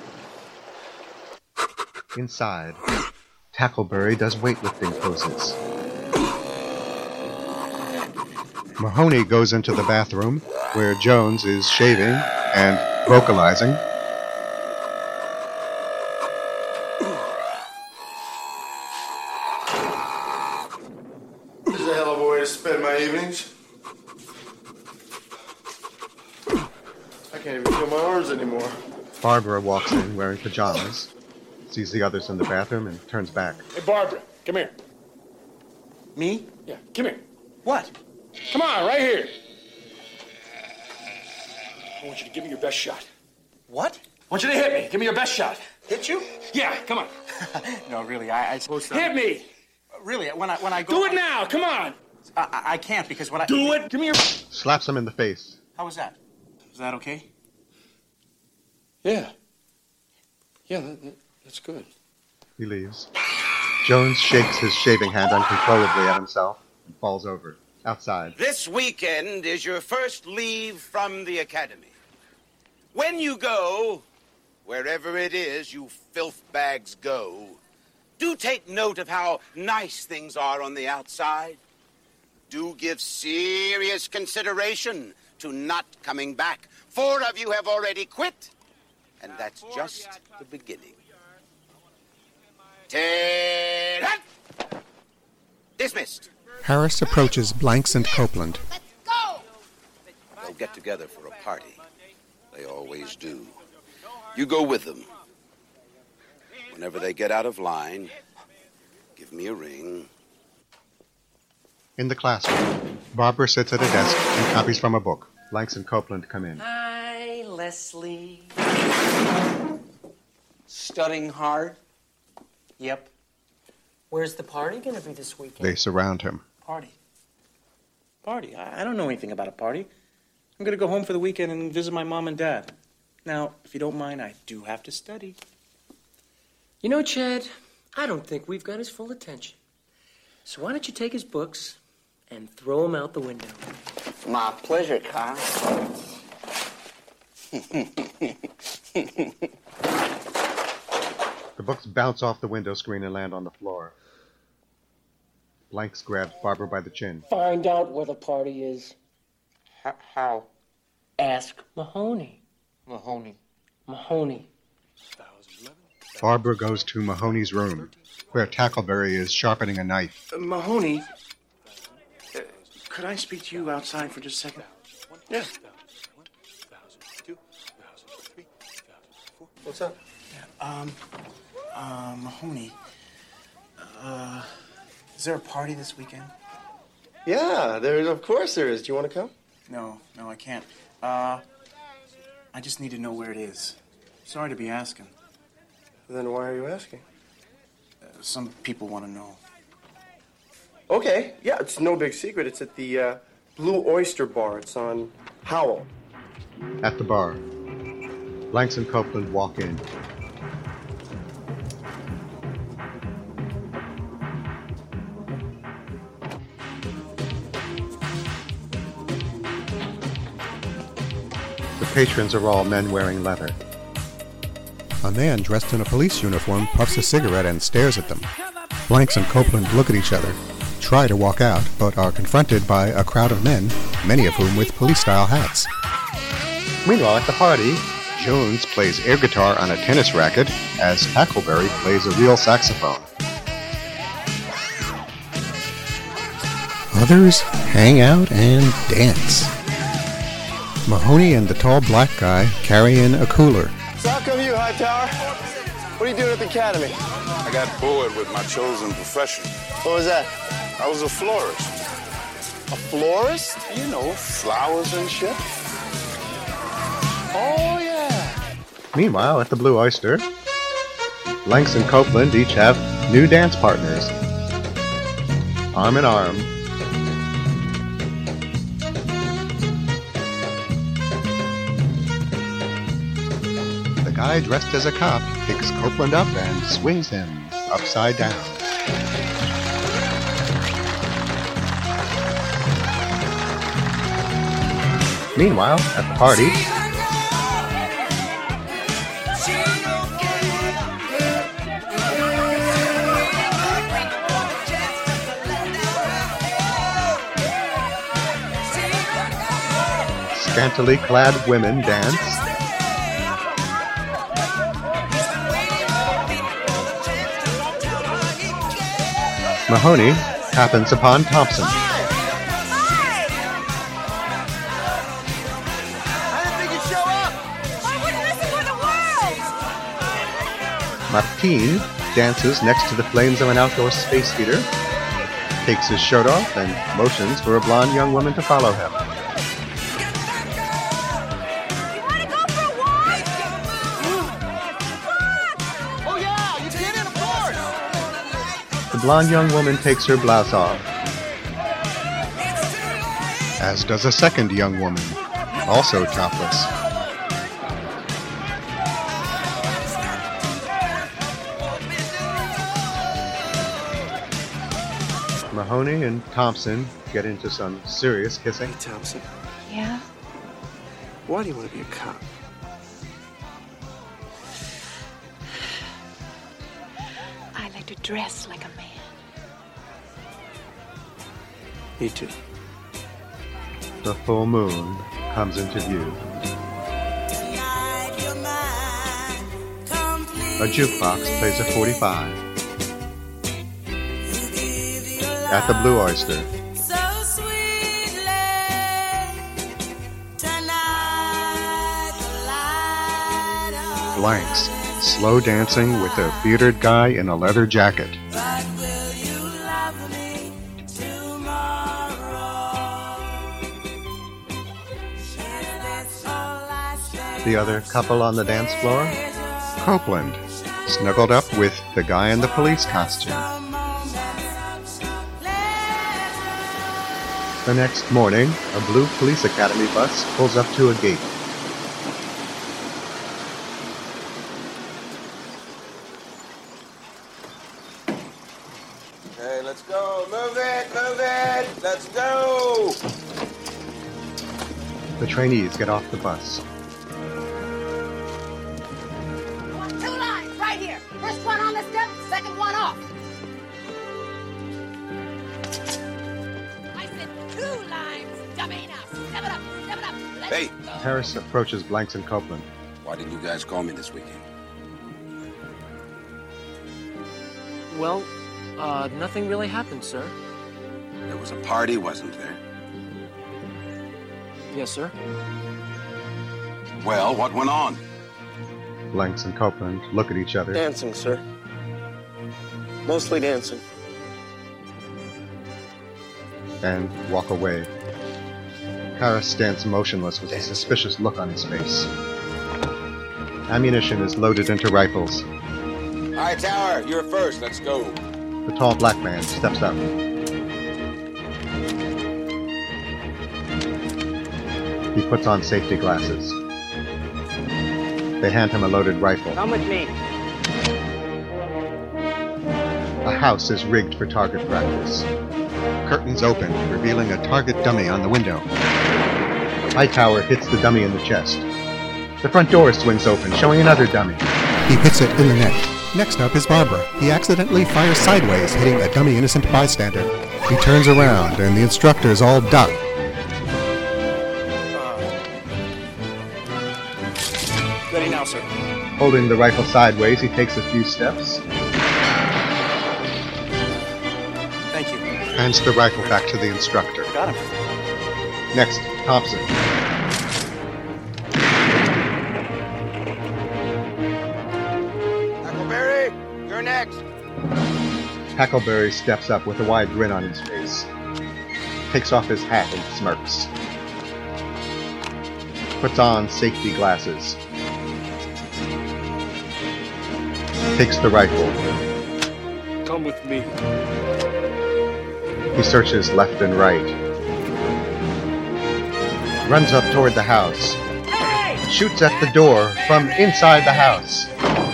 Inside, Tackleberry does weightlifting poses. Mahoney goes into the bathroom, where Jones is shaving and vocalizing. This is a hell of a way to spend my evenings. I can't even feel my arms anymore. Barbara walks in wearing pajamas, sees the others in the bathroom, and turns back. Hey, Barbara, come here. Me? Yeah, come here. What? Come on, right here. I want you to give me your best shot. What? I want you to hit me. Give me your best shot. Hit you? Yeah, come on. No, really, I, I suppose so. Hit me. Really, when I when I go. Do it now. Come on. I, I, I can't because when I Do it. Give me your. Slaps him in the face. How was that? Was that okay? Yeah. Yeah, that, that, that's good. He leaves. Jones shakes his shaving hand uncontrollably at himself and falls over. Outside. This weekend is your first leave from the academy. When you go, wherever it is you filth bags go, do take note of how nice things are on the outside. Do give serious consideration to not coming back. Four of you have already quit, and that's just the beginning. Ten. Dismissed. Harris approaches Blanks and Copeland. They'll get together for a party. They always do. You go with them. Whenever they get out of line, give me a ring. In the classroom, Barbara sits at a desk and copies from a book. Blanks and Copeland come in. Hi, Leslie. Studying hard? Yep. Where's the party gonna be this weekend? They surround him. Party. Party? I, I don't know anything about a party. I'm gonna go home for the weekend and visit my mom and dad. Now, if you don't mind, I do have to study. You know, Chad, I don't think we've got his full attention. So why don't you take his books and throw them out the window? My pleasure, Carl. The books bounce off the window screen and land on the floor. Blanks grabs Barbara by the chin. Find out where the party is. H- how? Ask Mahoney. Mahoney. Mahoney. Barbara goes to Mahoney's room, where Tackleberry is sharpening a knife. Uh, Mahoney, uh, could I speak to you outside for just a second? Yeah. What's up? Yeah, um, uh, Mahoney, uh, is there a party this weekend? Yeah, there. Of course there is. Do you want to come? No, no, I can't. Uh, I just need to know where it is. Sorry to be asking. Then why are you asking? Uh, some people want to know. Okay, yeah, it's no big secret. It's at the uh, Blue Oyster Bar. It's on Howell. At the bar, Blanks and Copeland walk in. The patrons are all men wearing leather. A man dressed in a police uniform puffs a cigarette and stares at them. Blanks and Copeland look at each other, try to walk out, but are confronted by a crowd of men, many of whom with police-style hats. Meanwhile, at the party, Jones plays air guitar on a tennis racket as Tackleberry plays a real saxophone. Others hang out and dance. Mahoney and the tall black guy carry in a cooler. So how come you, Hightower? What are you doing at the academy? I got bored with my chosen profession. What was that? I was a florist. A florist? You know, flowers and shit. Oh, yeah. Meanwhile, at the Blue Oyster, Blanks and Copeland each have new dance partners. Arm in arm. The guy dressed as a cop picks Copeland up and swings him upside down. Meanwhile, at the party, scantily clad women dance. Mahoney happens upon Thompson. Martin dances next to the flames of an outdoor space heater, takes his shirt off, and motions for a blonde young woman to follow him. The blonde young woman takes her blouse off, as does a second young woman, also topless. Mahoney and Thompson get into some serious kissing. Hey, Thompson. Yeah? Why do you want to be a cop? I like to dress like a man. Me too. The full moon comes into view. A jukebox plays a forty-five. At the Blue Oyster. Blanks, slow dancing with a bearded guy in a leather jacket. The other couple on the dance floor? Copeland, snuggled up with the guy in the police costume. The next morning, a blue police academy bus pulls up to a gate. Hey, let's go. Move it, move it. Let's go. The trainees get off the bus. Two lines right here. First one on the step, second one off. I said two lines. Dummy now. Step it up, step it up. Let's Hey. go. Harris approaches Blanks and Copeland. Why didn't you guys call me this weekend? Well, uh, nothing really happened, sir. There was a party, wasn't there? Yes, sir. Well, what went on? Blanks and Copeland look at each other. Dancing, sir. Mostly dancing. And walk away. Harris stands motionless with a suspicious look on his face. Ammunition is loaded into rifles. All right, Tower, you're first. Let's go. The tall black man steps up. He puts on safety glasses. They hand him a loaded rifle. Come with me. A house is rigged for target practice. Curtains open, revealing a target dummy on the window. Hightower hits the dummy in the chest. The front door swings open, showing another dummy. He hits it in the neck. Next up is Barbara. He accidentally fires sideways, hitting a dummy innocent bystander. He turns around, and the instructors all duck. Ready now, sir. Holding the rifle sideways, he takes a few steps. Thank you. Hands the rifle back to the instructor. Got him. Next, Thompson. Huckleberry, you're next. Tackleberry steps up with a wide grin on his face, takes off his hat and smirks, puts on safety glasses, takes the rifle. Come with me. He searches left and right, runs up toward the house, shoots at the door from inside the house.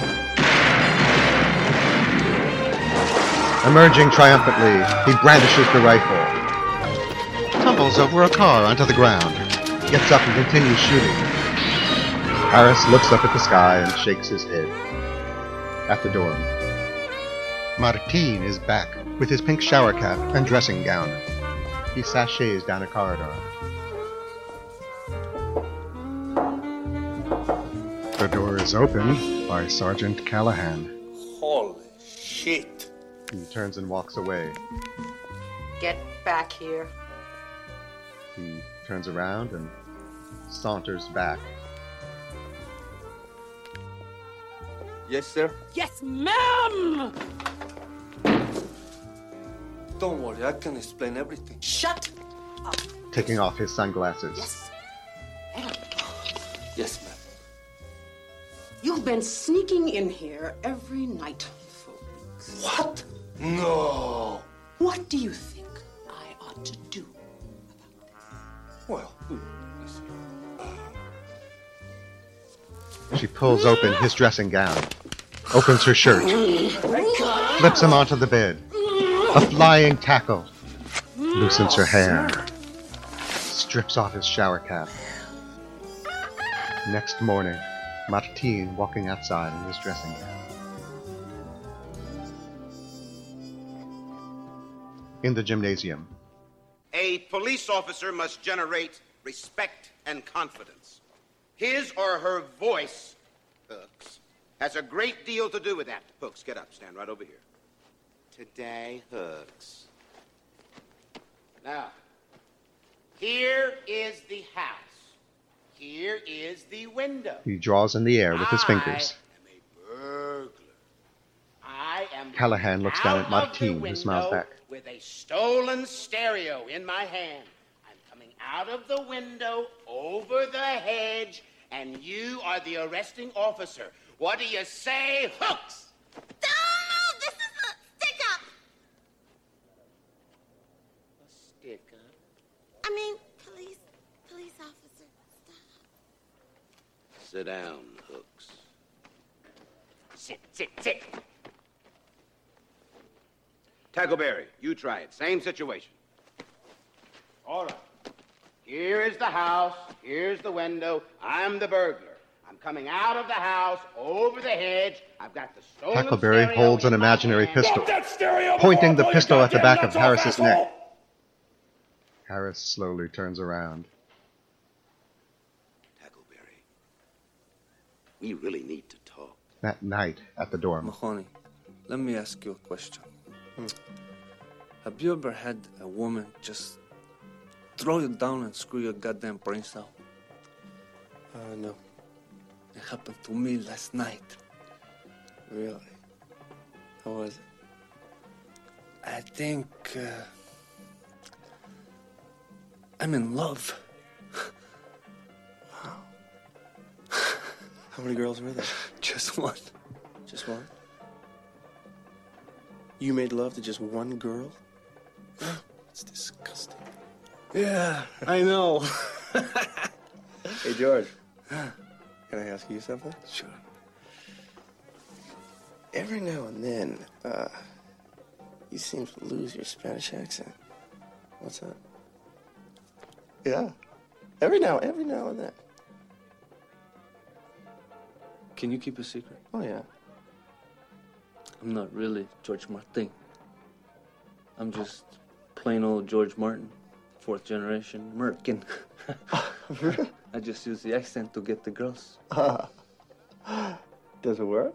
Emerging triumphantly, he brandishes the rifle, tumbles over a car onto the ground, gets up and continues shooting. Harris looks up at the sky and shakes his head. At the door, Martin is back with his pink shower cap and dressing gown. He sachets down a corridor. The door is opened by Sergeant Callahan. Holy shit. He turns and walks away. Get back here. He turns around and saunters back. Yes, sir? Yes, ma'am! Don't worry, I can explain everything. Shut up. Taking off his sunglasses. Yes. Yes, ma'am. You've been sneaking in here every night for weeks. What? No. What do you think I ought to do? Well, She pulls open his dressing gown, opens her shirt, flips him onto the bed. A flying tackle, loosens her hair, strips off his shower cap. Next morning, Martin walking outside in his dressing gown. In the gymnasium, A police officer must generate respect and confidence. His or her voice, Hooks, has a great deal to do with that. Hooks, get up. Stand right over here. Today, Hooks. Now, here is the house. Here is the window. he draws in the air with his fingers. Burglar. I am Callahan looks down at out of the Martin, who smiles window back. with a stolen stereo in my hand. I'm coming out of the window, over the hedge, and you are the arresting officer. What do you say, Hooks? No, this is a stick-up. A stick-up? I mean, police, police officer, stop. Sit down, Hooks. Sit, sit, sit. Tackleberry, you try it. Same situation. All right. Here is the house. Here's the window. I'm the burglar. I'm coming out of the house, over the hedge. I've got the stolen Tackleberry stereo holds an in my imaginary hand. pistol, Get that stereo pointing the before I blow pistol your at the goddamn back of nuts off, Harris's asshole. neck. Harris slowly turns around. Tackleberry, we really need to talk. That night at the dorm, Mahoney, let me ask you a question. Hmm. Have you ever had a woman just throw you down and screw your goddamn brains out? Uh, no. It happened to me last night. Really? How was it? I think uh, I'm in love. Wow. How many girls were there? Just one. Just one? You made love to just one girl? It's disgusting. Yeah, I know. Hey, George. Can I ask you something? Sure. Every now and then, uh, you seem to lose your Spanish accent. What's that? Yeah. Every now, every now and then. Can you keep a secret? Oh, yeah. I'm not really George Martin. I'm just plain old George Martin, fourth generation Merkin. I just use the accent to get the girls. Uh, does it work?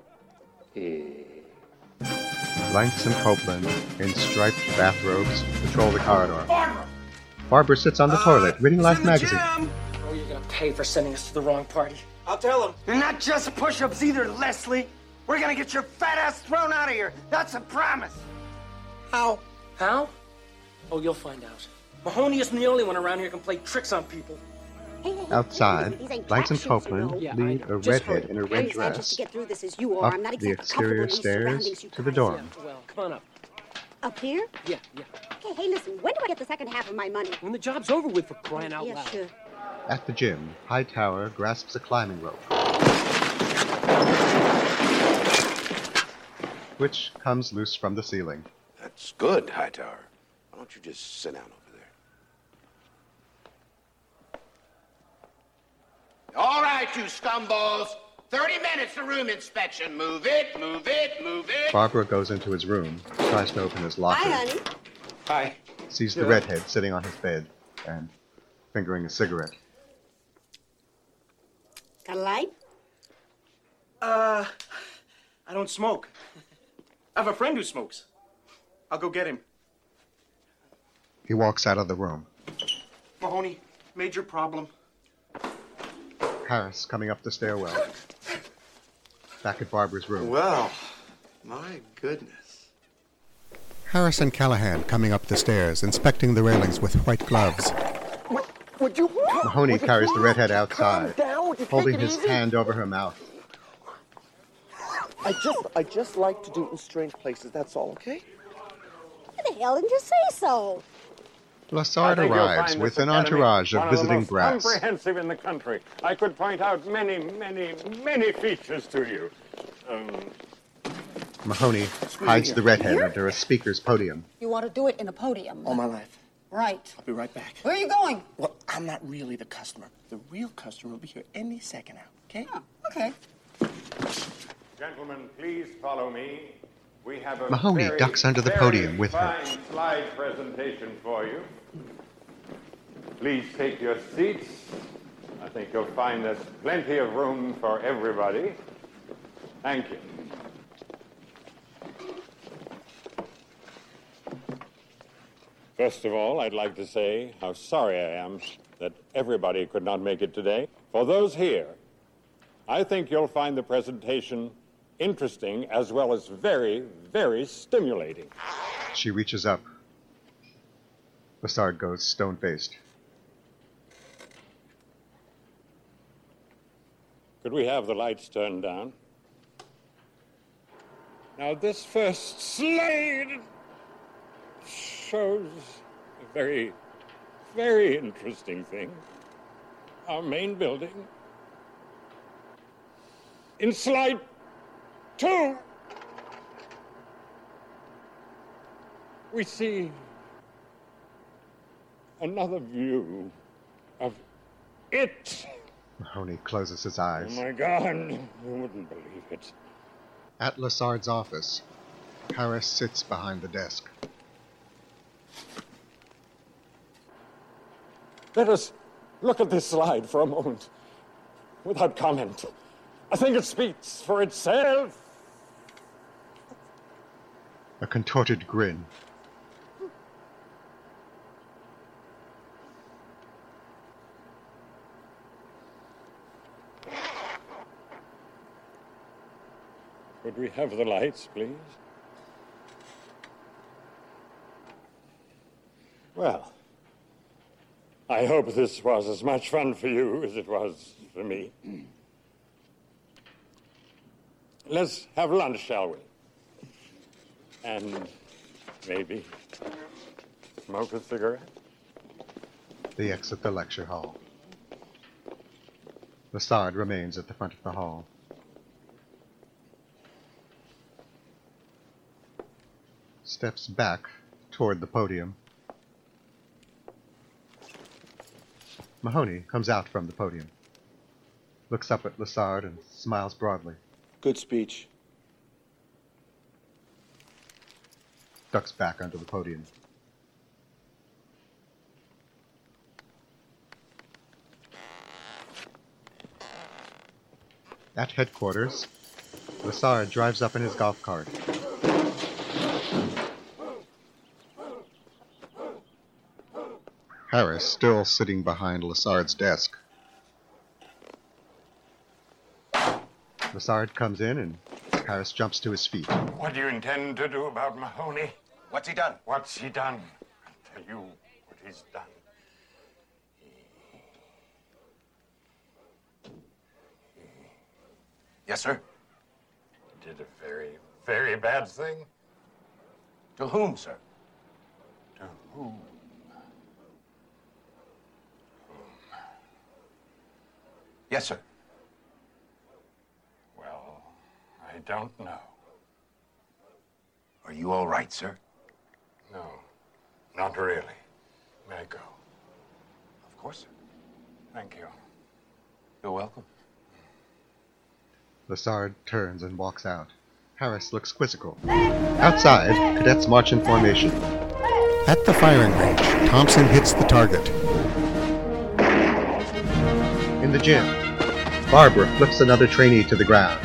Blanks and Copeland, in striped bathrobes, patrol the corridor. Barbara! Barbara sits on the toilet, reading Life magazine. Oh, you're gonna pay for sending us to the wrong party. I'll tell him. You're not just push-ups either, Leslie. We're gonna get your fat ass thrown out of here. That's a promise. How? How? Oh, you'll find out. Mahoney isn't the only one around here who can play tricks on people. Outside, Blanks and Copeland Yeah, I lead know. a Just redhead hurry. in a I'm red as anxious dress to get through this as you are. up I'm not the exactly comfortable exterior in these stairs surroundings, you to the guys. dorm. Yeah, well, come on up. Up here? Yeah, yeah. Okay, hey, listen, when do I get the second half of my money? When the job's over with, for crying out Yeah, loud. sure. At the gym, Hightower grasps a climbing rope, which comes loose from the ceiling. That's good, Hightower. Why don't you just sit down over there? All right, you scumballs. Thirty minutes for room inspection. Move it, move it, move it. Barbara goes into his room, tries to open his locker, Hi, honey. Hi. sees the Yeah. redhead sitting on his bed and fingering a cigarette. Got a light? Uh, I don't smoke. I have a friend who smokes. I'll go get him. He walks out of the room. Mahoney, major problem. Harris coming up the stairwell. Back at Barbara's room. Well, my goodness. Harris and Callahan coming up the stairs, inspecting the railings with white gloves. Would you? Mahoney would you carries the please redhead calm outside, down? Would you take holding it his easy? hand over her mouth. I just, I just like to do it in strange places. That's all, okay? Why the hell didn't you say so? Lassard I think you'll arrives find with this an academy entourage one of of the visiting most brass. comprehensive in the country. I could point out many, many, many features to you. Um, Mahoney hides the redhead under a speaker's podium. You want to do it in a podium. All my life. Right. I'll be right back. Where are you going? Well, I'm not really the customer. The real customer will be here any second now, okay? Oh, okay. Gentlemen, please follow me. We have a Mahoney very, ducks under the very podium with her. fine slide presentation for you. Please take your seats. I think you'll find there's plenty of room for everybody. Thank you. First of all, I'd like to say how sorry I am that everybody could not make it today. For those here, I think you'll find the presentation interesting as well as very, very stimulating. She reaches up. Lassard goes stone-faced. Could we have the lights turned down? Now, this first slide shows a very, very interesting thing. Our main building. In slide two, we see another view of it. Mahoney closes his Oh, eyes. my God, you wouldn't believe it. At Lassard's office, Harris sits behind the desk. Let us look at this slide for a moment, without comment. I think it speaks for itself. A contorted grin. Could we have the lights, please? Well, I hope this was as much fun for you as it was for me. Let's have lunch, shall we? And maybe smoke a cigarette? They exit the lecture hall. Lassard remains at the front of the hall. Steps back toward the podium. Mahoney comes out from the podium, looks up at Lassard and smiles broadly. Good speech. Ducks back under the podium. At headquarters, Lassard drives up in his golf cart. Harris still sitting behind Lassard's desk. Lassard comes in and Harris jumps to his feet. What do you intend to do about Mahoney? What's he done? What's he done? I'll tell you what he's done. Yes, sir. He did a very, very bad thing. To whom, sir? To whom? Yes, sir. Well, I don't know. Are you all right, sir? No, not really. May I go? Of course, sir. Thank you. You're welcome. Lassard turns and walks out. Harris looks quizzical. Outside, cadets march in formation. At the firing range, Thompson hits the target. In the gym, Barbara flips another trainee to the ground.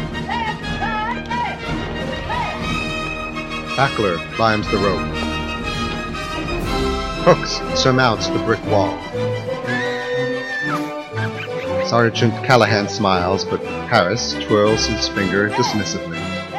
Fackler climbs the rope. Hooks surmounts the brick wall. Sergeant Callahan smiles, but Harris twirls his finger dismissively.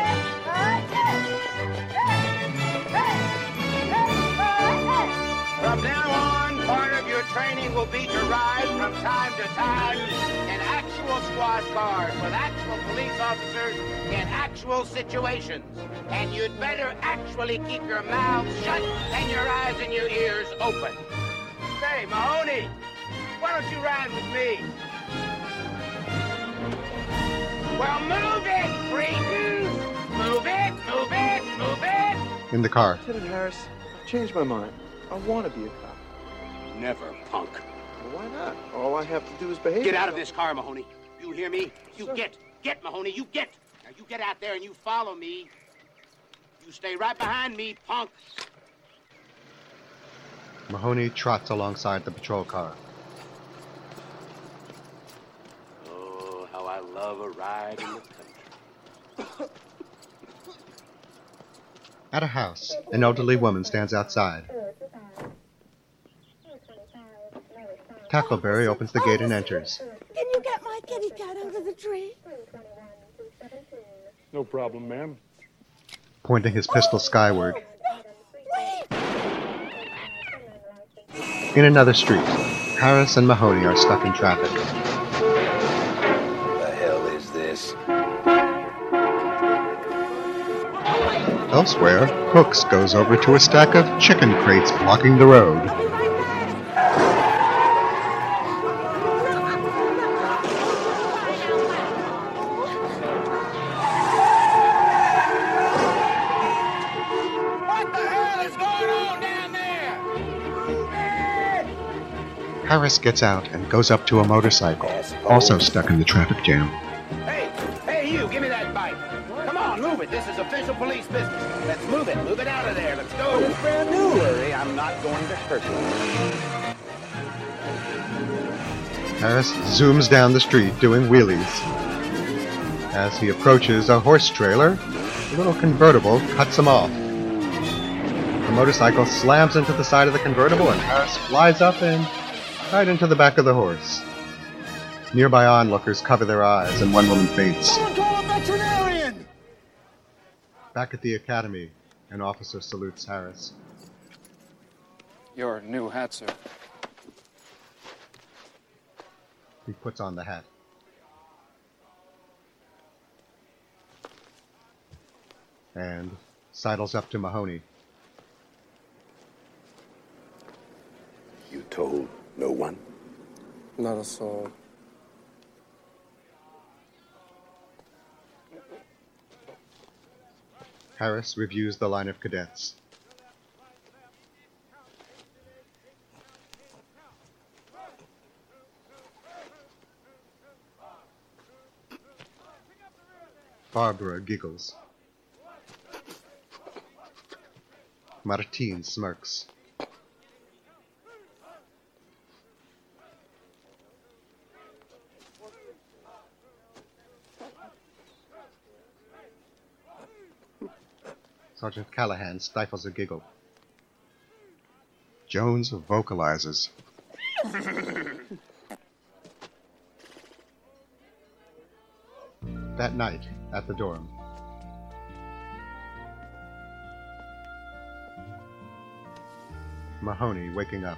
From now on, part of your training will be to ride from time to time in actual squad cars with actual police officers in actual situations. And you'd better actually keep your mouth shut and your eyes and your ears open. Say, Mahoney, why don't you ride with me? Well, move it, Creighton! Move it, move it, move it! In the car, Lieutenant Harris, I've changed my mind. I want to be a cop. Never, punk. Well, why not? All I have to do is behave. Get out of this car, Mahoney. You hear me? You get. Get, Mahoney, you get. Now, you get out there and you follow me. You stay right behind me, punk. Mahoney trots alongside the patrol car. Oh, how I love a ride in the country. At a house, an elderly woman stands outside. Tackleberry opens the gate and enters. Can you get my kitty cat out of the tree? No problem, ma'am. Pointing his pistol skyward. In another street, Harris and Mahoney are stuck in traffic. What the hell is this? Elsewhere, Hooks goes over to a stack of chicken crates blocking the road. What the hell is going on down there? Harris gets out and goes up to a motorcycle, also stuck in the traffic jam. Hey, hey, you, give me that bike. Come on, move it. This is official police business. Let's move it. Move it out of there. Let's go. It's brand new, Larry. I'm not going to hurt you. Harris zooms down the street doing wheelies. As he approaches a horse trailer, a little convertible cuts him off. The motorcycle slams into the side of the convertible and Harris flies up and right into the back of the horse. Nearby onlookers cover their eyes and one woman faints. Someone call a veterinarian! Back at the academy, an officer salutes Harris. Your new hat, sir. He puts on the hat. And sidles up to Mahoney. You told no one? Not a soul. Harris reviews the line of cadets. Barbara giggles. Martine smirks. Sergeant Callahan stifles a giggle. Jones vocalizes. That night, at the dorm. Mahoney waking up.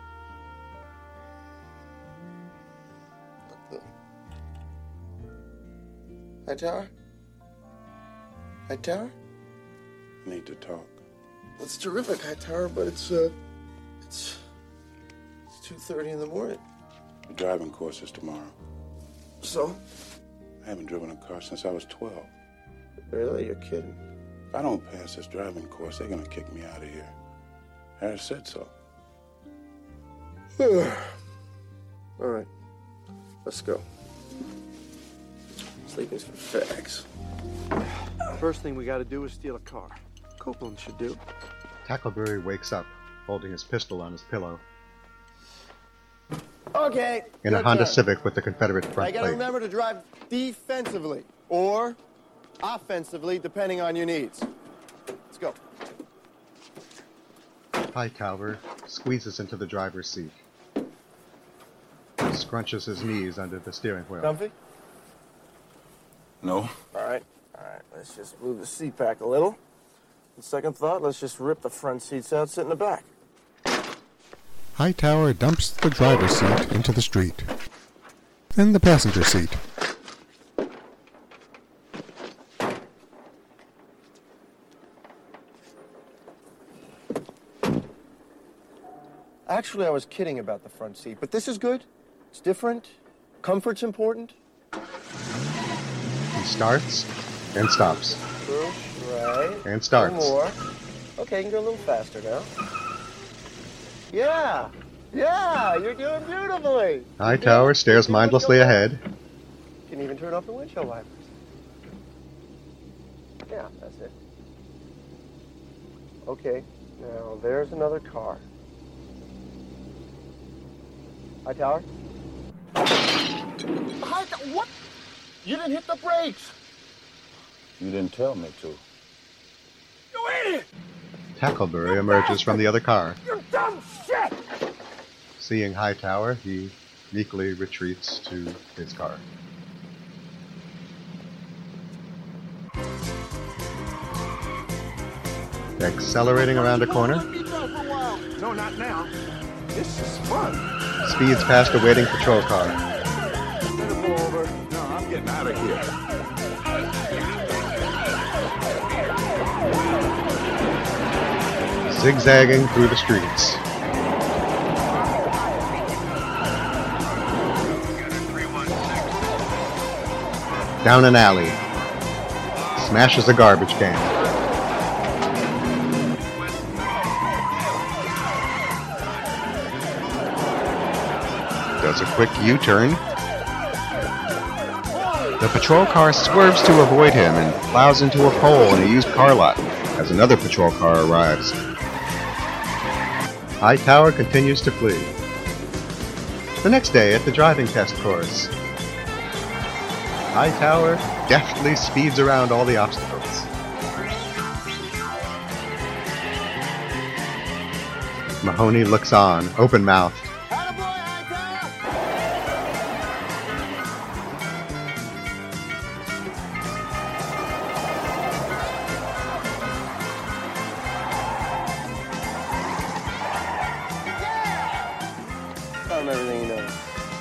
Hightower? Hightower? I need to talk. It's terrific, Hightower, but it's, uh, it's, it's two thirty in the morning. The driving course is tomorrow. So? I haven't driven a car since I was twelve. Really? You're kidding. If I don't pass this driving course, they're gonna kick me out of here. Harris said so. All right. Let's go. Sleeping's for fags. First thing we gotta do is steal a car. Copeland should do. Tackleberry wakes up, holding his pistol on his pillow. Okay. In a your Honda turn. Civic with the Confederate I front gotta plate. remember to drive defensively or offensively, depending on your needs. Let's go. Hightower squeezes into the driver's seat. Scrunches his knees under the steering wheel. Comfy? No. All right. All right. Let's just move the seat back a little. On second thought, let's just rip the front seats out, sit in the back. Hightower dumps the driver's seat into the street. Then the passenger seat. Actually, I was kidding about the front seat, but this is good. It's different. Comfort's important. He starts and stops. Push, right. And starts. One more. Okay, you can go a little faster now. Yeah. Yeah, you're doing beautifully. Hightower stares mindlessly ahead. You can even turn off the windshield wipers. Yeah, that's it. Okay, now there's another car. Hightower? Hightower, what? You didn't hit the brakes. You didn't tell me to. You idiot! Tackleberry emerges from the other car. You dumb shit! Seeing Hightower, he meekly retreats to his car. Accelerating around a corner, No, not now. This is fun. speeds past a waiting patrol car. Better pull over. No, I'm getting out of here. Zigzagging through the streets. Down an alley. Smashes a garbage can. Does a quick U-turn. The patrol car swerves to avoid him and plows into a pole in a used car lot as another patrol car arrives. Hightower continues to flee. The next day at the driving test course, Hightower deftly speeds around all the obstacles. Mahoney looks on, open-mouthed. Tell him everything you know.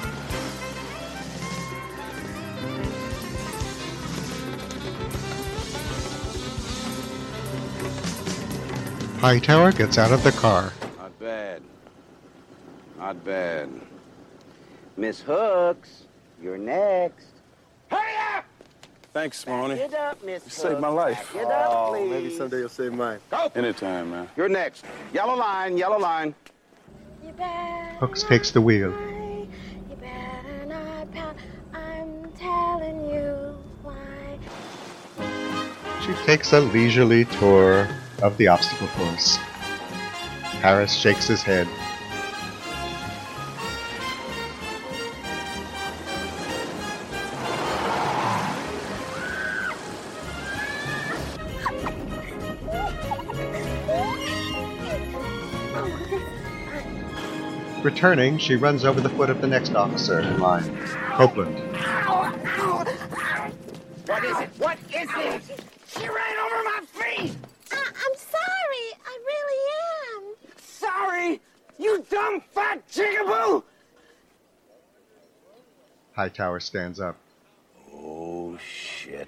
Hightower gets out of the car. Not bad. Not bad. Miss Hooks, you're next. Hurry up! Thanks, Mahoney. Back it up, Miss You saved my Hooks. life. Back it up, Oh, please. maybe someday you'll save mine. Go. Anytime, man. You're next. Yellow line, yellow line. You better Hooks takes the wheel. you better not pout. I'm telling you why. She takes a leisurely tour of the obstacle course. Harris shakes his head. Returning, she runs over the foot of the next officer in line, Copeland. What is it? What is it? She ran over my feet! I- I'm sorry. I really am. Sorry? Chickaboo! Hightower stands up. Oh, shit.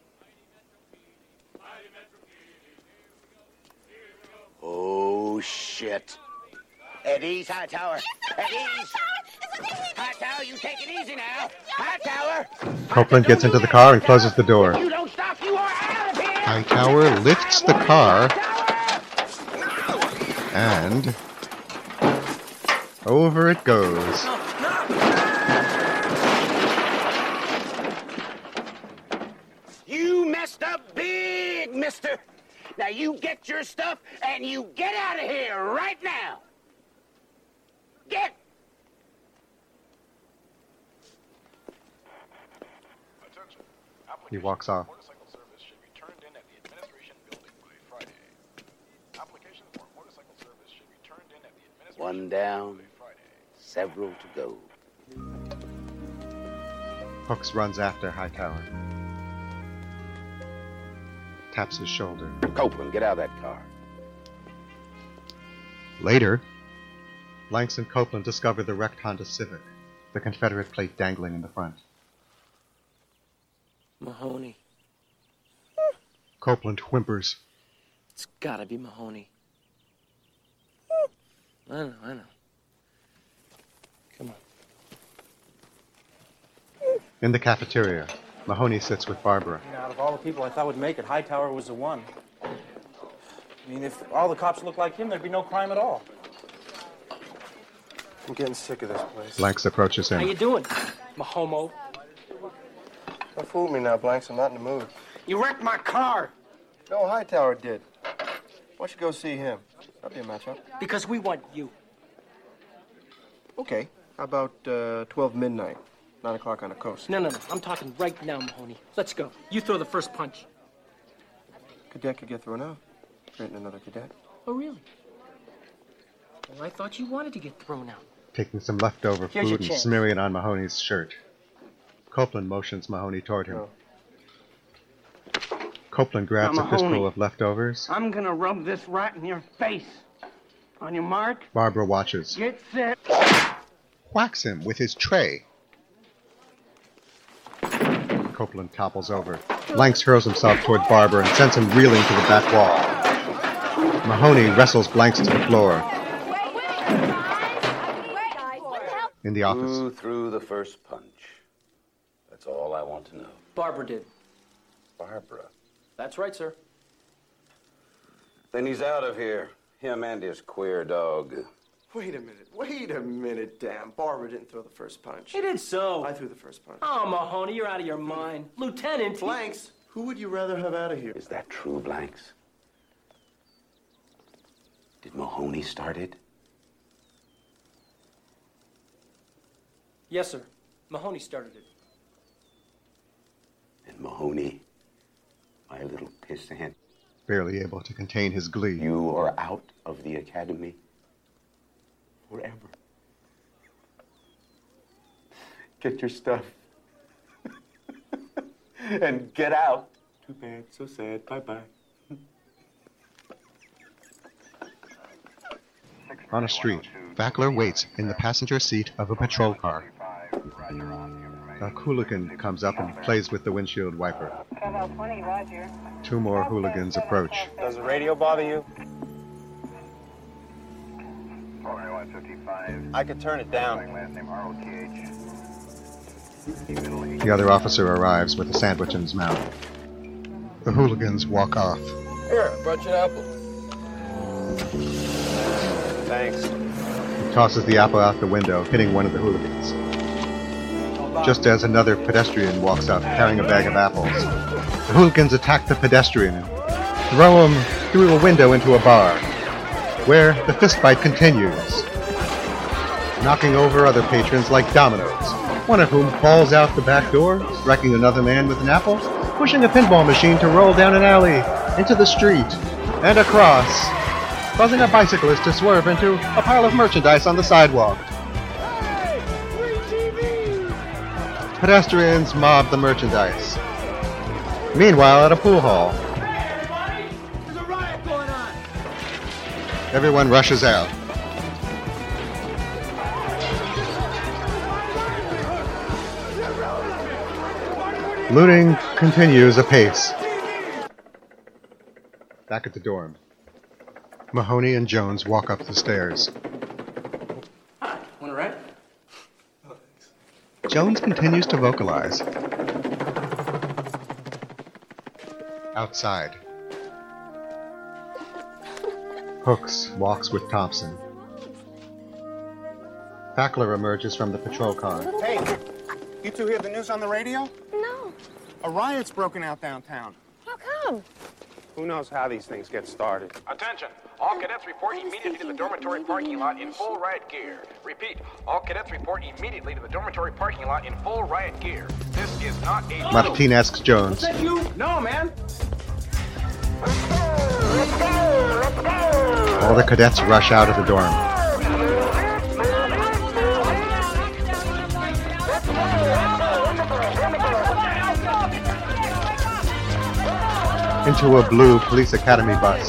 Oh, shit. At ease, Hightower. At ease. Hightower, you take it easy now. Hightower. Copeland gets into the car and closes the door. You don't stop, you are out of here. Hightower lifts the car and over it goes. You messed up big, mister. Now you get your stuff and you get out of here right now. Get. He walks off. One down, several to go. Hooks runs after Hightower. Taps his shoulder. Copeland, get out of that car. Later, Blanks and Copeland discover the wrecked Honda Civic, the Confederate plate dangling in the front. Mahoney. Copeland whimpers. It's gotta be Mahoney. I know, I know. Come on. In the cafeteria, Mahoney sits with Barbara. You know, out of all the people I thought would make it, Hightower was the one. I mean, if all the cops looked like him, there'd be no crime at all. I'm getting sick of this place. Blanks approaches How you him. doing, Mahomo? Don't fool me now, Blanks. I'm not in the mood. You wrecked my car. No, Hightower did. Why don't you go see him? That'd be a matchup. Because we want you. Okay. How about uh, twelve midnight? nine o'clock on the coast. No, no, no. I'm talking right now, Mahoney. Let's go. You throw the first punch. Cadet could get thrown out. Creating another cadet. Oh, really? Well, I thought you wanted to get thrown out. Taking some leftover Here's your food and chance. smearing it on Mahoney's shirt. Copeland motions Mahoney toward him. No. Copeland grabs Now, a fistful Mahoney. of leftovers. I'm gonna rub this right in your face. On your mark, Barbara watches. get set. Whacks him with his tray. Copeland topples over. Blanks hurls himself toward Barbara and sends him reeling to the back wall. Mahoney wrestles Blanks to the floor. In the office. Who threw the first punch? That's all I want to know. Barbara did. Barbara. That's right, sir. Then he's out of here. Him and his queer dog. Wait a minute. Wait a minute, damn. Barbara didn't throw the first punch. It is so. I threw the first punch. Oh, Mahoney, you're out of your mind. Lieutenant. he- Blanks, who would you rather have out of here? Is that true, Blanks? Did Mahoney start it? Yes, sir. Mahoney started it. And Mahoney, my little pissant, Barely able to contain his glee. you are out of the academy forever. Get your stuff. And get out. Too bad, so sad. Bye-bye. On a street, Backler waits in the passenger seat of a patrol car. A hooligan comes up and plays with the windshield wiper. Two more hooligans approach. Does the radio bother you? I could turn it down. The other officer arrives with a sandwich in his mouth. The hooligans walk off. Here, I brought you an apple. Thanks. He tosses the apple out the window, hitting one of the hooligans. Just as another pedestrian walks up, carrying a bag of apples. The hooligans attack the pedestrian and throw him through a window into a bar, where the fistfight continues, knocking over other patrons like dominoes, one of whom falls out the back door, striking another man with an apple, pushing a pinball machine to roll down an alley, into the street, and across, causing a bicyclist to swerve into a pile of merchandise on the sidewalk. Pedestrians mob the merchandise. Meanwhile, at a pool hall, There's a riot going on. everyone rushes out. Looting continues apace. Back at the dorm, Mahoney and Jones walk up the stairs. Want a ride? Jones continues to vocalize. Outside, Hooks walks with Thompson. Fackler emerges from the patrol car. Hey, you two hear the news on the radio? No. A riot's broken out downtown. How come? Who knows how these things get started? Attention! All cadets report immediately to the dormitory parking lot in full riot gear. Repeat, all cadets report immediately to the dormitory parking lot in full riot gear. This is not a... Martin asks Jones. Was that you? No, man. All the cadets rush out of the dorm. Into a blue police academy bus.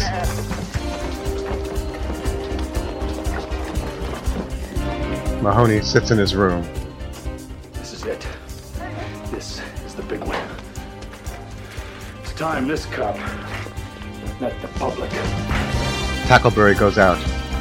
Mahoney sits in his room. This is it. This is the big one. It's time this cop met the public. Tackleberry goes out.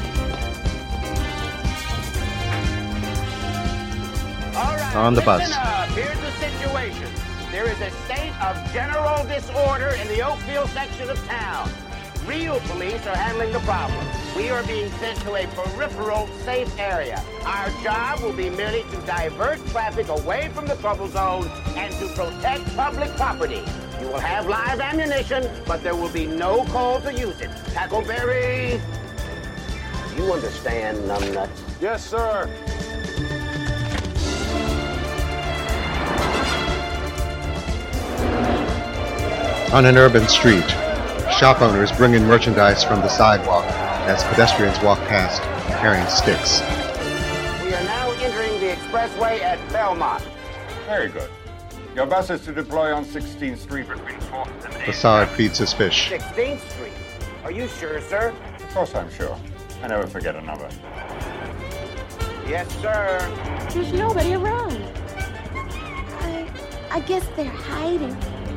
All right, On the bus. listen up. Here's the situation. There is a state of general disorder in the Oakville section of town. Real police are handling the problem. We are being sent to a peripheral safe area. Our job will be merely to divert traffic away from the trouble zone and to protect public property. You will have live ammunition, but there will be no call to use it. Tackleberry, you understand, numbnuts? Yes, sir. On an urban street, shop owners bring in merchandise from the sidewalk as pedestrians walk past carrying sticks. We are now entering the expressway at Belmont. Very good. Your bus is to deploy on sixteenth Street between fourth and eighth. Facade feeds his fish. sixteenth Street. Are you sure, sir? Of course I'm sure. I never forget a number. Yes, sir. There's nobody around. I, I guess they're hiding.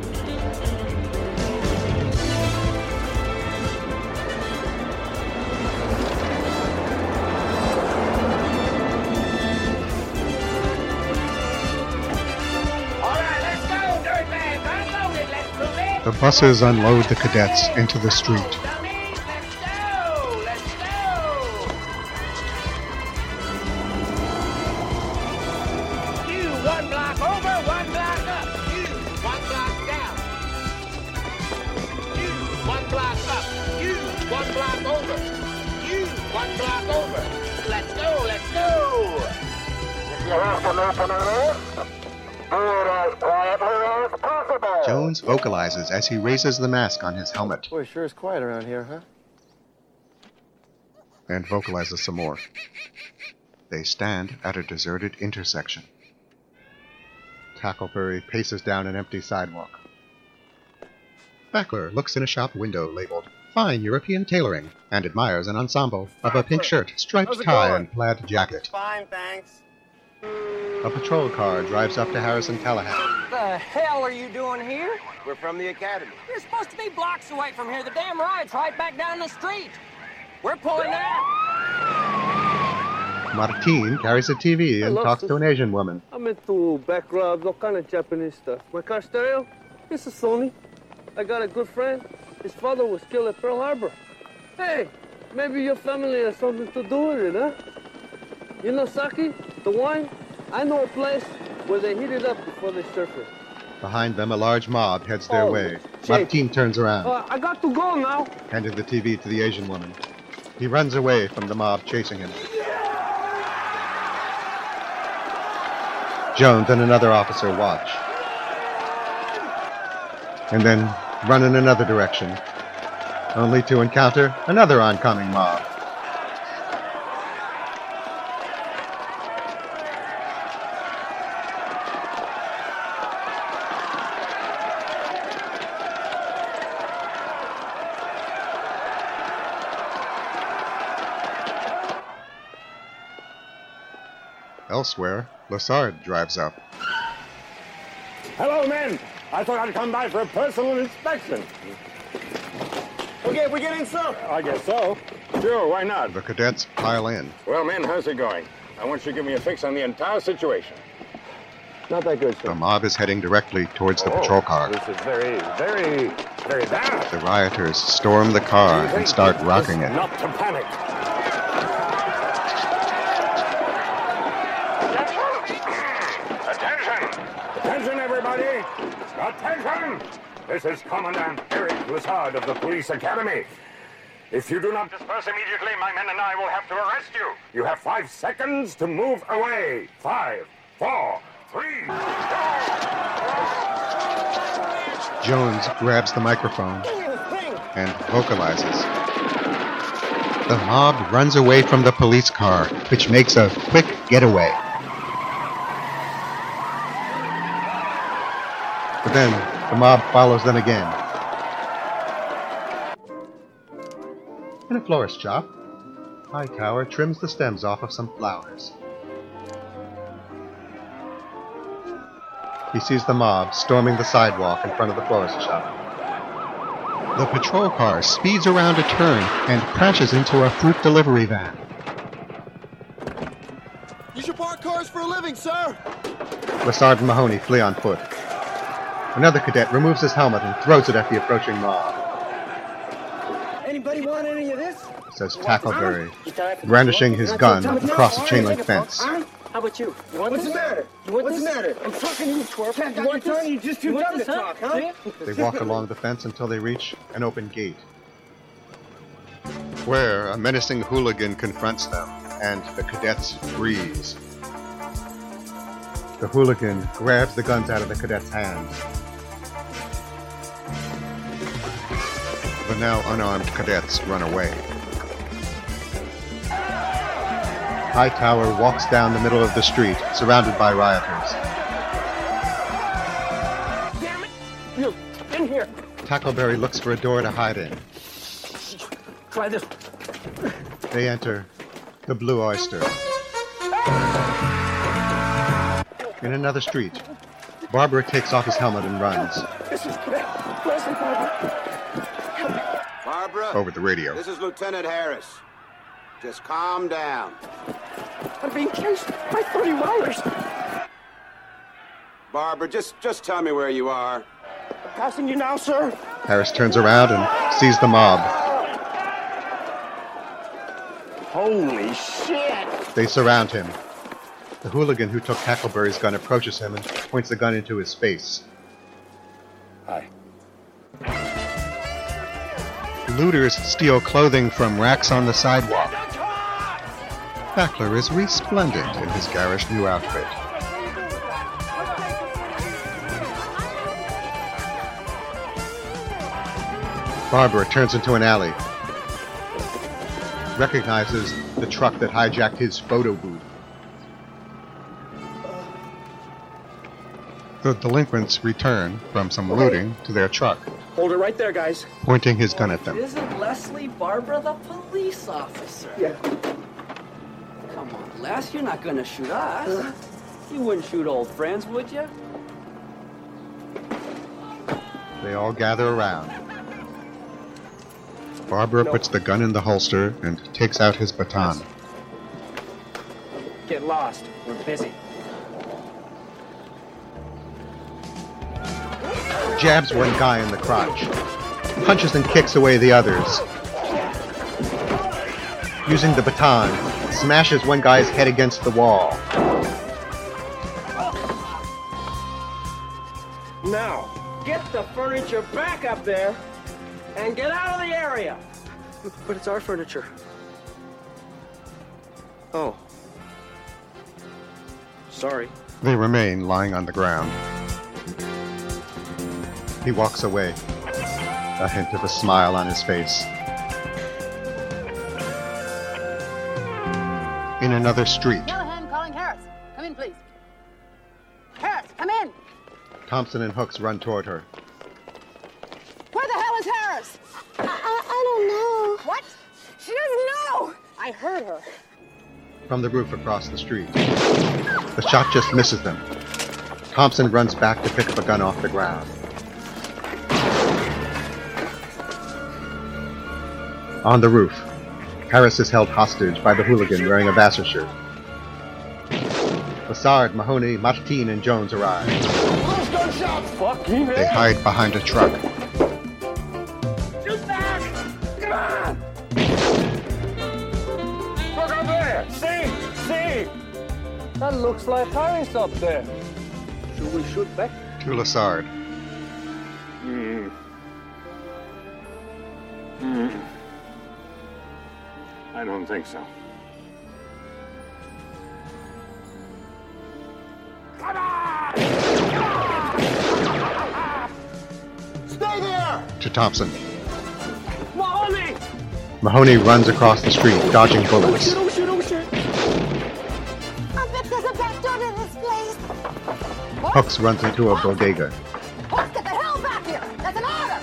The buses unload the cadets into the street. You, one block over, one block up. You, one block down. You, one block up. You, one block over. You, one block over. Let's go, let's go. If you have to open it up, do it as quietly as possible. Jones vocalizes as he raises the mask on his helmet Boy, sure is quiet around here, huh? and vocalizes some more. They stand at a deserted intersection. Tackleberry paces down an empty sidewalk. Fackler looks in a shop window labeled Fine European Tailoring and admires an ensemble of a pink shirt, striped tie, and plaid jacket. Fine, thanks. A patrol car drives up to Harrison Callahan. What the hell are you doing here? We're from the academy. You're supposed to be blocks away from here. The damn riot's right back down the street. We're pulling out. Martin carries a T V and talks to an Asian woman. I'm into back rubs, all kind of Japanese stuff. My car stereo, it's a Sony. I got a good friend. His father was killed at Pearl Harbor. Hey, maybe your family has something to do with it, huh? You know sake, the wine? I know a place where they heat it up before they serve it. Behind them, a large mob heads their Oh, way. shit. Martin turns around, Uh, I got to go now. handing the T V to the Asian woman. He runs away from the mob chasing him. Jones and another officer watch, and then run in another direction, only to encounter another oncoming mob. Elsewhere, Lassard drives up. Hello, men. I thought I'd come by for a personal inspection. Okay, we get in, sir. I guess so. Sure, why not? The cadets pile in. Well, men, how's it going? I want you to give me a fix on the entire situation. Not that good, sir. The mob is heading directly towards the Oh, patrol car. This is very, very, very bad. The rioters storm the car and start rocking it. Not to panic. Attention! Attention, everybody! Attention! This is Commandant Eric Lazard of the Police Academy. If you do not disperse immediately, my men and I will have to arrest you. You have five seconds to move away. Five, four, three, Jones grabs the microphone and vocalizes. The mob runs away from the police car, which makes a quick getaway. But then, the mob follows them again. In a florist shop, Hightower trims the stems off of some flowers. He sees the mob storming the sidewalk in front of the florist shop. The patrol car speeds around a turn and crashes into a fruit delivery van. You should park cars for a living, sir! Lassard and Mahoney flee on foot. Another cadet removes his helmet and throws it at the approaching mob, Anybody want any of this? says Tackleberry, brandishing his gun across a chain link fence. How about you? You want What's this? the matter? You want What's this? the matter? I'm talking to you, twerp. Jack, You you want want this? You're just too You want dumb this, to huh? talk, huh? Do you? They walk along the fence until they reach an open gate, where a menacing hooligan confronts them, and the cadets freeze. The hooligan grabs the guns out of the cadets' hands. The now unarmed cadets run away. Hightower walks down the middle of the street, surrounded by rioters. Damn it! You, in here. Tackleberry looks for a door to hide in. Try this. They enter the Blue Oyster. In another street, Barbara takes off his helmet and runs. This is bad. Leslie, Barbara. Barbara? Over the radio. This is Lieutenant Harris. Just calm down. I'm being chased by thirty riders. Barbara, just just tell me where you are. I'm passing you now, sir. Harris turns around and sees the mob. Holy shit! They surround him. The hooligan who took Tackleberry's gun approaches him and points the gun into his face. Hi. Looters steal clothing from racks on the sidewalk. Fackler is resplendent in his garish new outfit. Barbara turns into an alley, recognizes the truck that hijacked his photo booth. The delinquents return from some looting to their truck, Hold it right there, guys. pointing his gun at them. Isn't Leslie Barbara the police officer? Yeah. Come on, Les, you're not gonna shoot us. You wouldn't shoot old friends, would you? They all gather around. Barbara puts the gun in the holster and takes out his baton. Get lost. We're busy. Jabs one guy in the crotch, punches and kicks away the others. Using the baton, smashes one guy's head against the wall. Now, get the furniture back up there and get out of the area. But it's our furniture. Oh. Sorry. They remain lying on the ground. He walks away, a hint of a smile on his face. In another street, Callahan calling Harris. Come in, please. Harris, come in. Thompson and Hooks run toward her. Where the hell is Harris? I, I, I don't know. What? She doesn't know. I heard her. From the roof across the street. The shot just misses them. Thompson runs back to pick up a gun off the ground. On the roof, Harris is held hostage by the hooligan wearing a Vassar shirt. Lassard, Mahoney, Martin, and Jones arrive. Those gunshots! Fuck you, man! They hide behind a truck. Shoot back! Come on! Look up there! See! See! That looks like Harris up there. Should we shoot back? To Lassard. Hmm. Hmm. I don't think so. Come on! Stay there! To Thompson. Mahoney! Mahoney runs across the street, dodging bullets. Oh shit, oh shit! I bet there's a back door to this place. Hooks runs into a bodega. Hooks, get the hell back here! That's an order!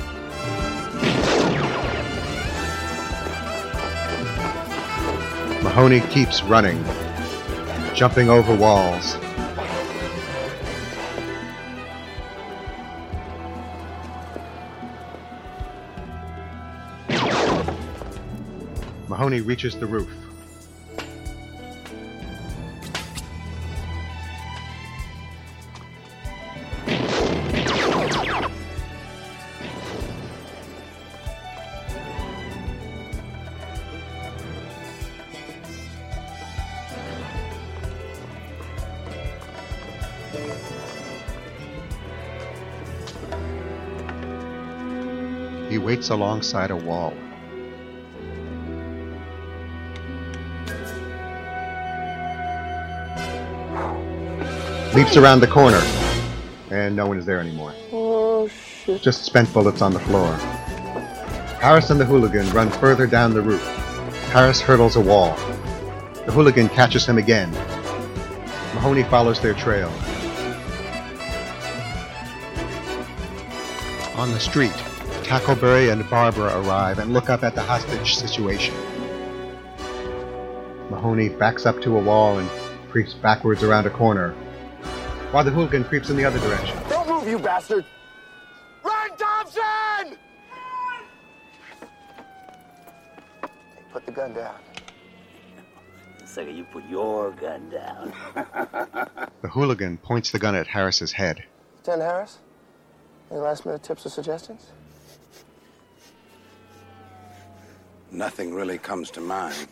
Mahoney keeps running, jumping over walls. Mahoney reaches the roof. He waits alongside a wall. Leaps around the corner, and no one is there anymore. Oh, shit. Just spent bullets on the floor. Harris and the hooligan run further down the roof. Harris hurdles a wall. The hooligan catches him again. Mahoney follows their trail. On the street, Tackleberry and Barbara arrive and look up at the hostage situation. Mahoney backs up to a wall and creeps backwards around a corner, while the hooligan creeps in the other direction. Don't move, you bastard! Run, Thompson! Put the gun down. Sucker, you put your gun down. The hooligan points the gun at Harris's head. Lieutenant Harris? Any last minute tips or suggestions? Nothing really comes to mind.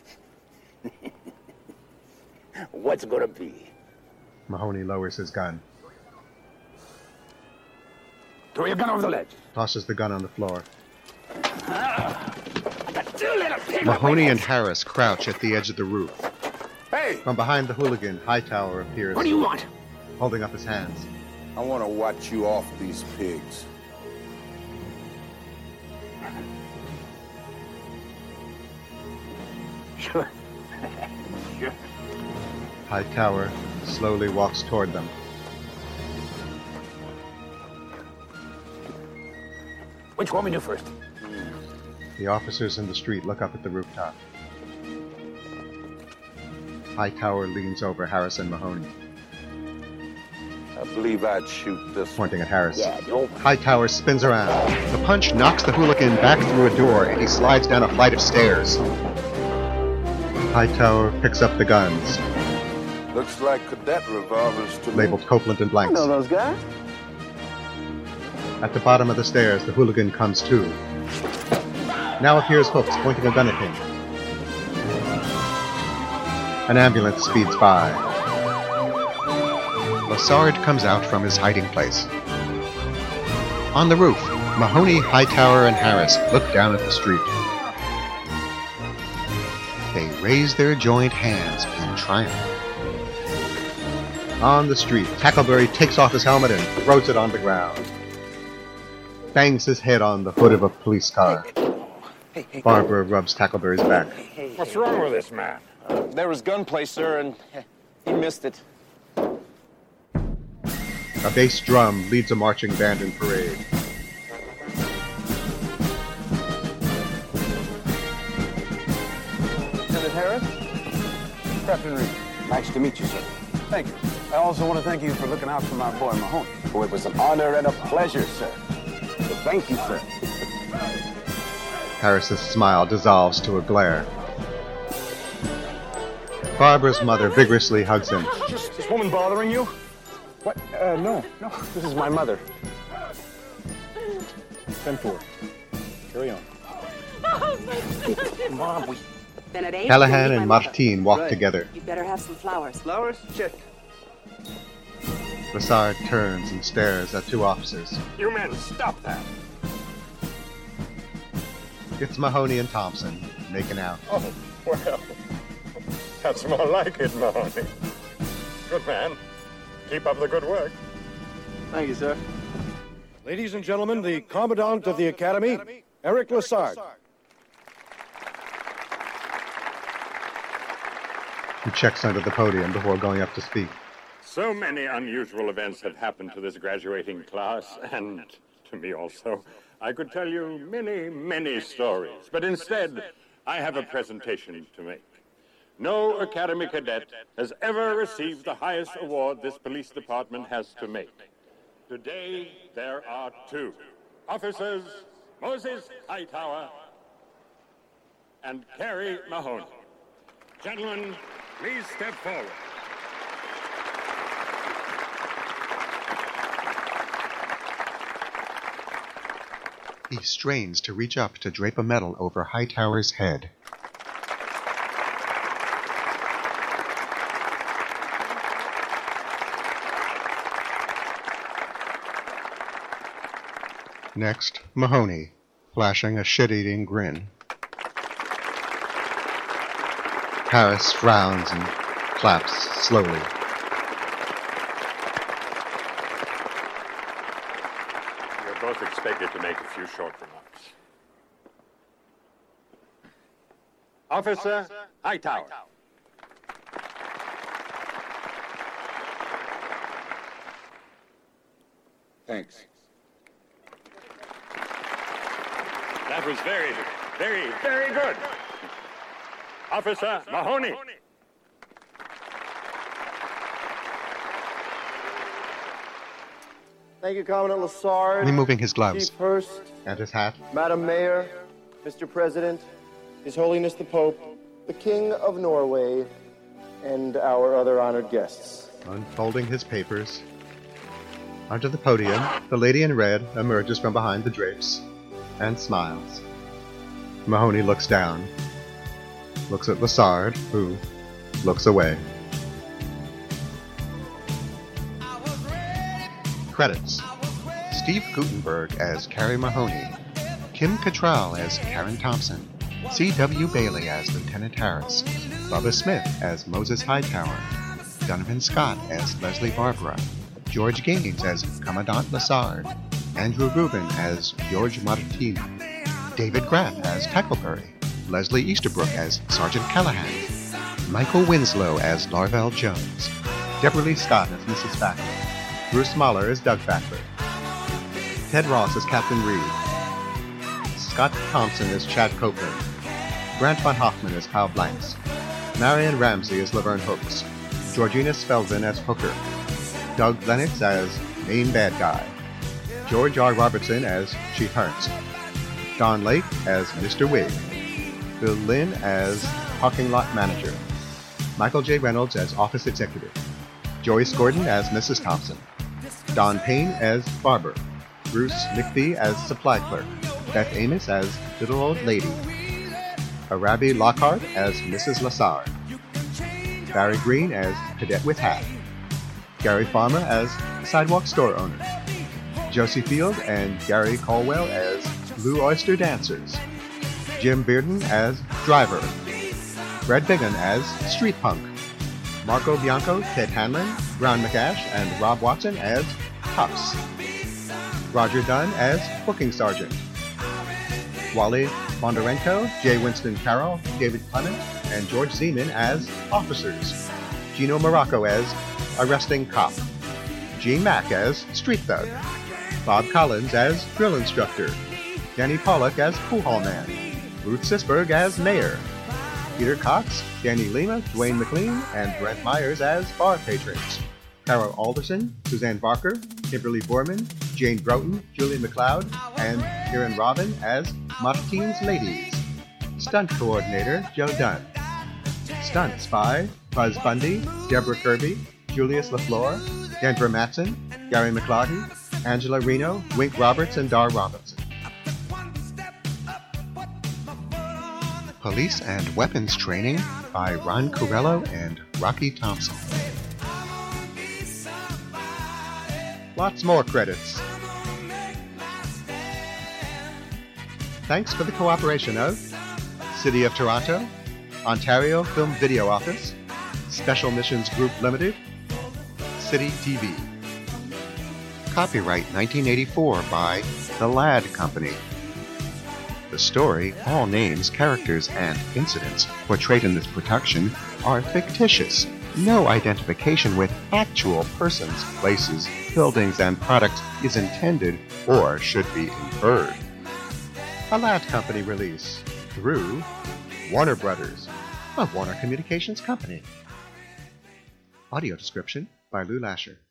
What's it gonna be? Mahoney lowers his gun. Throw your gun over the ledge. Tosses the gun on the floor. Ah, I got two little pig Mahoney and Harris crouch at the edge of the roof. Hey! From behind the hooligan, Hightower appears. What do you want? Holding up his hands. I want to watch you off these pigs. Sure. Sure. Hightower slowly walks toward them. Which one we do first? The officers in the street look up at the rooftop. Hightower leans over Harris and Mahoney, I believe I'd shoot this pointing at Harris. Yeah, don't. Hightower spins around. The punch knocks the hooligan back through a door, and he slides down a flight of stairs. Hightower picks up the guns, Looks like cadet revolvers to me. labeled Copeland and Blanks. I know those guys. At the bottom of the stairs, the hooligan comes to. Now appears Hooks, pointing a gun at him. An ambulance speeds by. Lassard comes out from his hiding place. On the roof, Mahoney, Hightower, and Harris look down at the street. They raise their joined hands in triumph. On the street, Tackleberry takes off his helmet and throws it on the ground. Bangs his head on the hood of a police car. Barbara rubs Tackleberry's back. What's wrong with this man? Uh, there was gunplay, sir, and he missed it. A bass drum leads a marching band in parade. Lieutenant Harris? Captain Reed. Nice to meet you, sir. Thank you. I also want to thank you for looking out for my boy Mahoney. Oh, it was an honor and a pleasure, sir. So thank you, sir. Harris's smile dissolves to a glare. Barbara's mother vigorously hugs him. Is this woman bothering you? What? Uh, no, no. This is my mother. ten four. Carry on. Mom, we... Then at eight, Callahan and Martin walk right. together. You better have some flowers. Flowers? Check. Lassard turns and stares at two officers. You men, stop that. It's Mahoney and Thompson, making out. Oh, well, that's more like it, Mahoney. Good man. Keep up the good work. Thank you, sir. Ladies and gentlemen, the Commandant of the Academy, Eric Lassard. He checks under the podium before going up to speak. So many unusual events have happened to this graduating class, and to me also. I could tell you many, many stories, but instead, I have a presentation to make. No Academy cadet has ever received the highest award this police department has to make. Today, there are two. Officers Moses Hightower and Carrie Mahoney. Gentlemen, please step forward. He strains to reach up to drape a medal over Hightower's head. Next, Mahoney, flashing a shit-eating grin. Harris frowns and claps slowly. You're both expected to make a few short remarks. Officer Hightower. Thanks. That was very, very, very good. Officer Mahoney. Thank you, Commandant Lassard. Removing his gloves. Chief Hurst. And his hat. Madam Mayor, Mister President, His Holiness the Pope, the King of Norway, and our other honored guests. Unfolding his papers. Onto the podium, the lady in red emerges from behind the drapes and smiles. Mahoney looks down, looks at Lassard, who looks away. Credits: Steve Guttenberg as Carrie Mahoney, Kim Cattrall as Karen Thompson, C W Bailey as Lieutenant Harris, Bubba Smith as Moses Hightower, Donovan Scott as Leslie Barbara, George Gaines as Commandant Lassard, Andrew Rubin as George Martino, David Graff as Tackleberry, Leslie Easterbrook as Sergeant Callahan, Michael Winslow as Larvell Jones, Deborah Lee Scott as Missus Fackler, Bruce Mahler as Doug Fackler, Ted Ross as Captain Reed, Scott Thompson as Chad Copeland, Grant Von Hoffman as Kyle Blanks, Marion Ramsey as Laverne Hooks, Georgina Spelvin as Hooker, Doug Lennox as Main Bad Guy, George R. Robertson as Chief Ernst, Don Lake as Mister Wig, Bill Lynn as Parking Lot Manager, Michael J. Reynolds as Office Executive, Joyce Gordon as Missus Thompson, Don Payne as Barber, Bruce McPhee as Supply Clerk, Beth Amos as Little Old Lady, Arabi Lockhart as Missus Lassard, Barry Green as Cadet with Hat, Gary Farmer as Sidewalk Store Owner, Josie Field and Gary Colwell as Blue Oyster Dancers, Jim Bearden as Driver, Brad Biggin as Street Punk, Marco Bianco, Ted Hanlon, Brown McAsh, and Rob Watson as Cops, Roger Dunn as Booking Sergeant, Wally Bondarenko, J. Winston Carroll, David Clement, and George Zeman as Officers, Gino Morocco as Arresting Cop, Gene Mack as Street Thug, Bob Collins as Drill Instructor, Danny Pollock as Pool Hall Man, Ruth Sisberg as Mayor, Peter Cox, Danny Lima, Dwayne McLean, and Brent Myers as Bar Patrons, Carol Alderson, Suzanne Barker, Kimberly Borman, Jane Broughton, Julie McLeod, and Kieran Robin as Martine's Ladies. Stunt Coordinator Joe Dunn. Stunt Spy Buzz Bundy, Deborah Kirby, Julius LaFleur, Denver Matson, Gary McLaughlin, Angela Reno, Wink Roberts, and Dar Robinson. Police and Weapons Training by Ron Corello and Rocky Thompson. Lots more credits. Thanks for the cooperation of City of Toronto, Ontario Film Video Office, Special Missions Group Limited, City T V. Copyright nineteen eighty-four by The Ladd Company. The story, all names, characters, and incidents portrayed in this production are fictitious. No identification with actual persons, places, buildings, and products is intended or should be inferred. A Ladd Company release through Warner Brothers, a Warner Communications company. Audio description by Lou Lasher.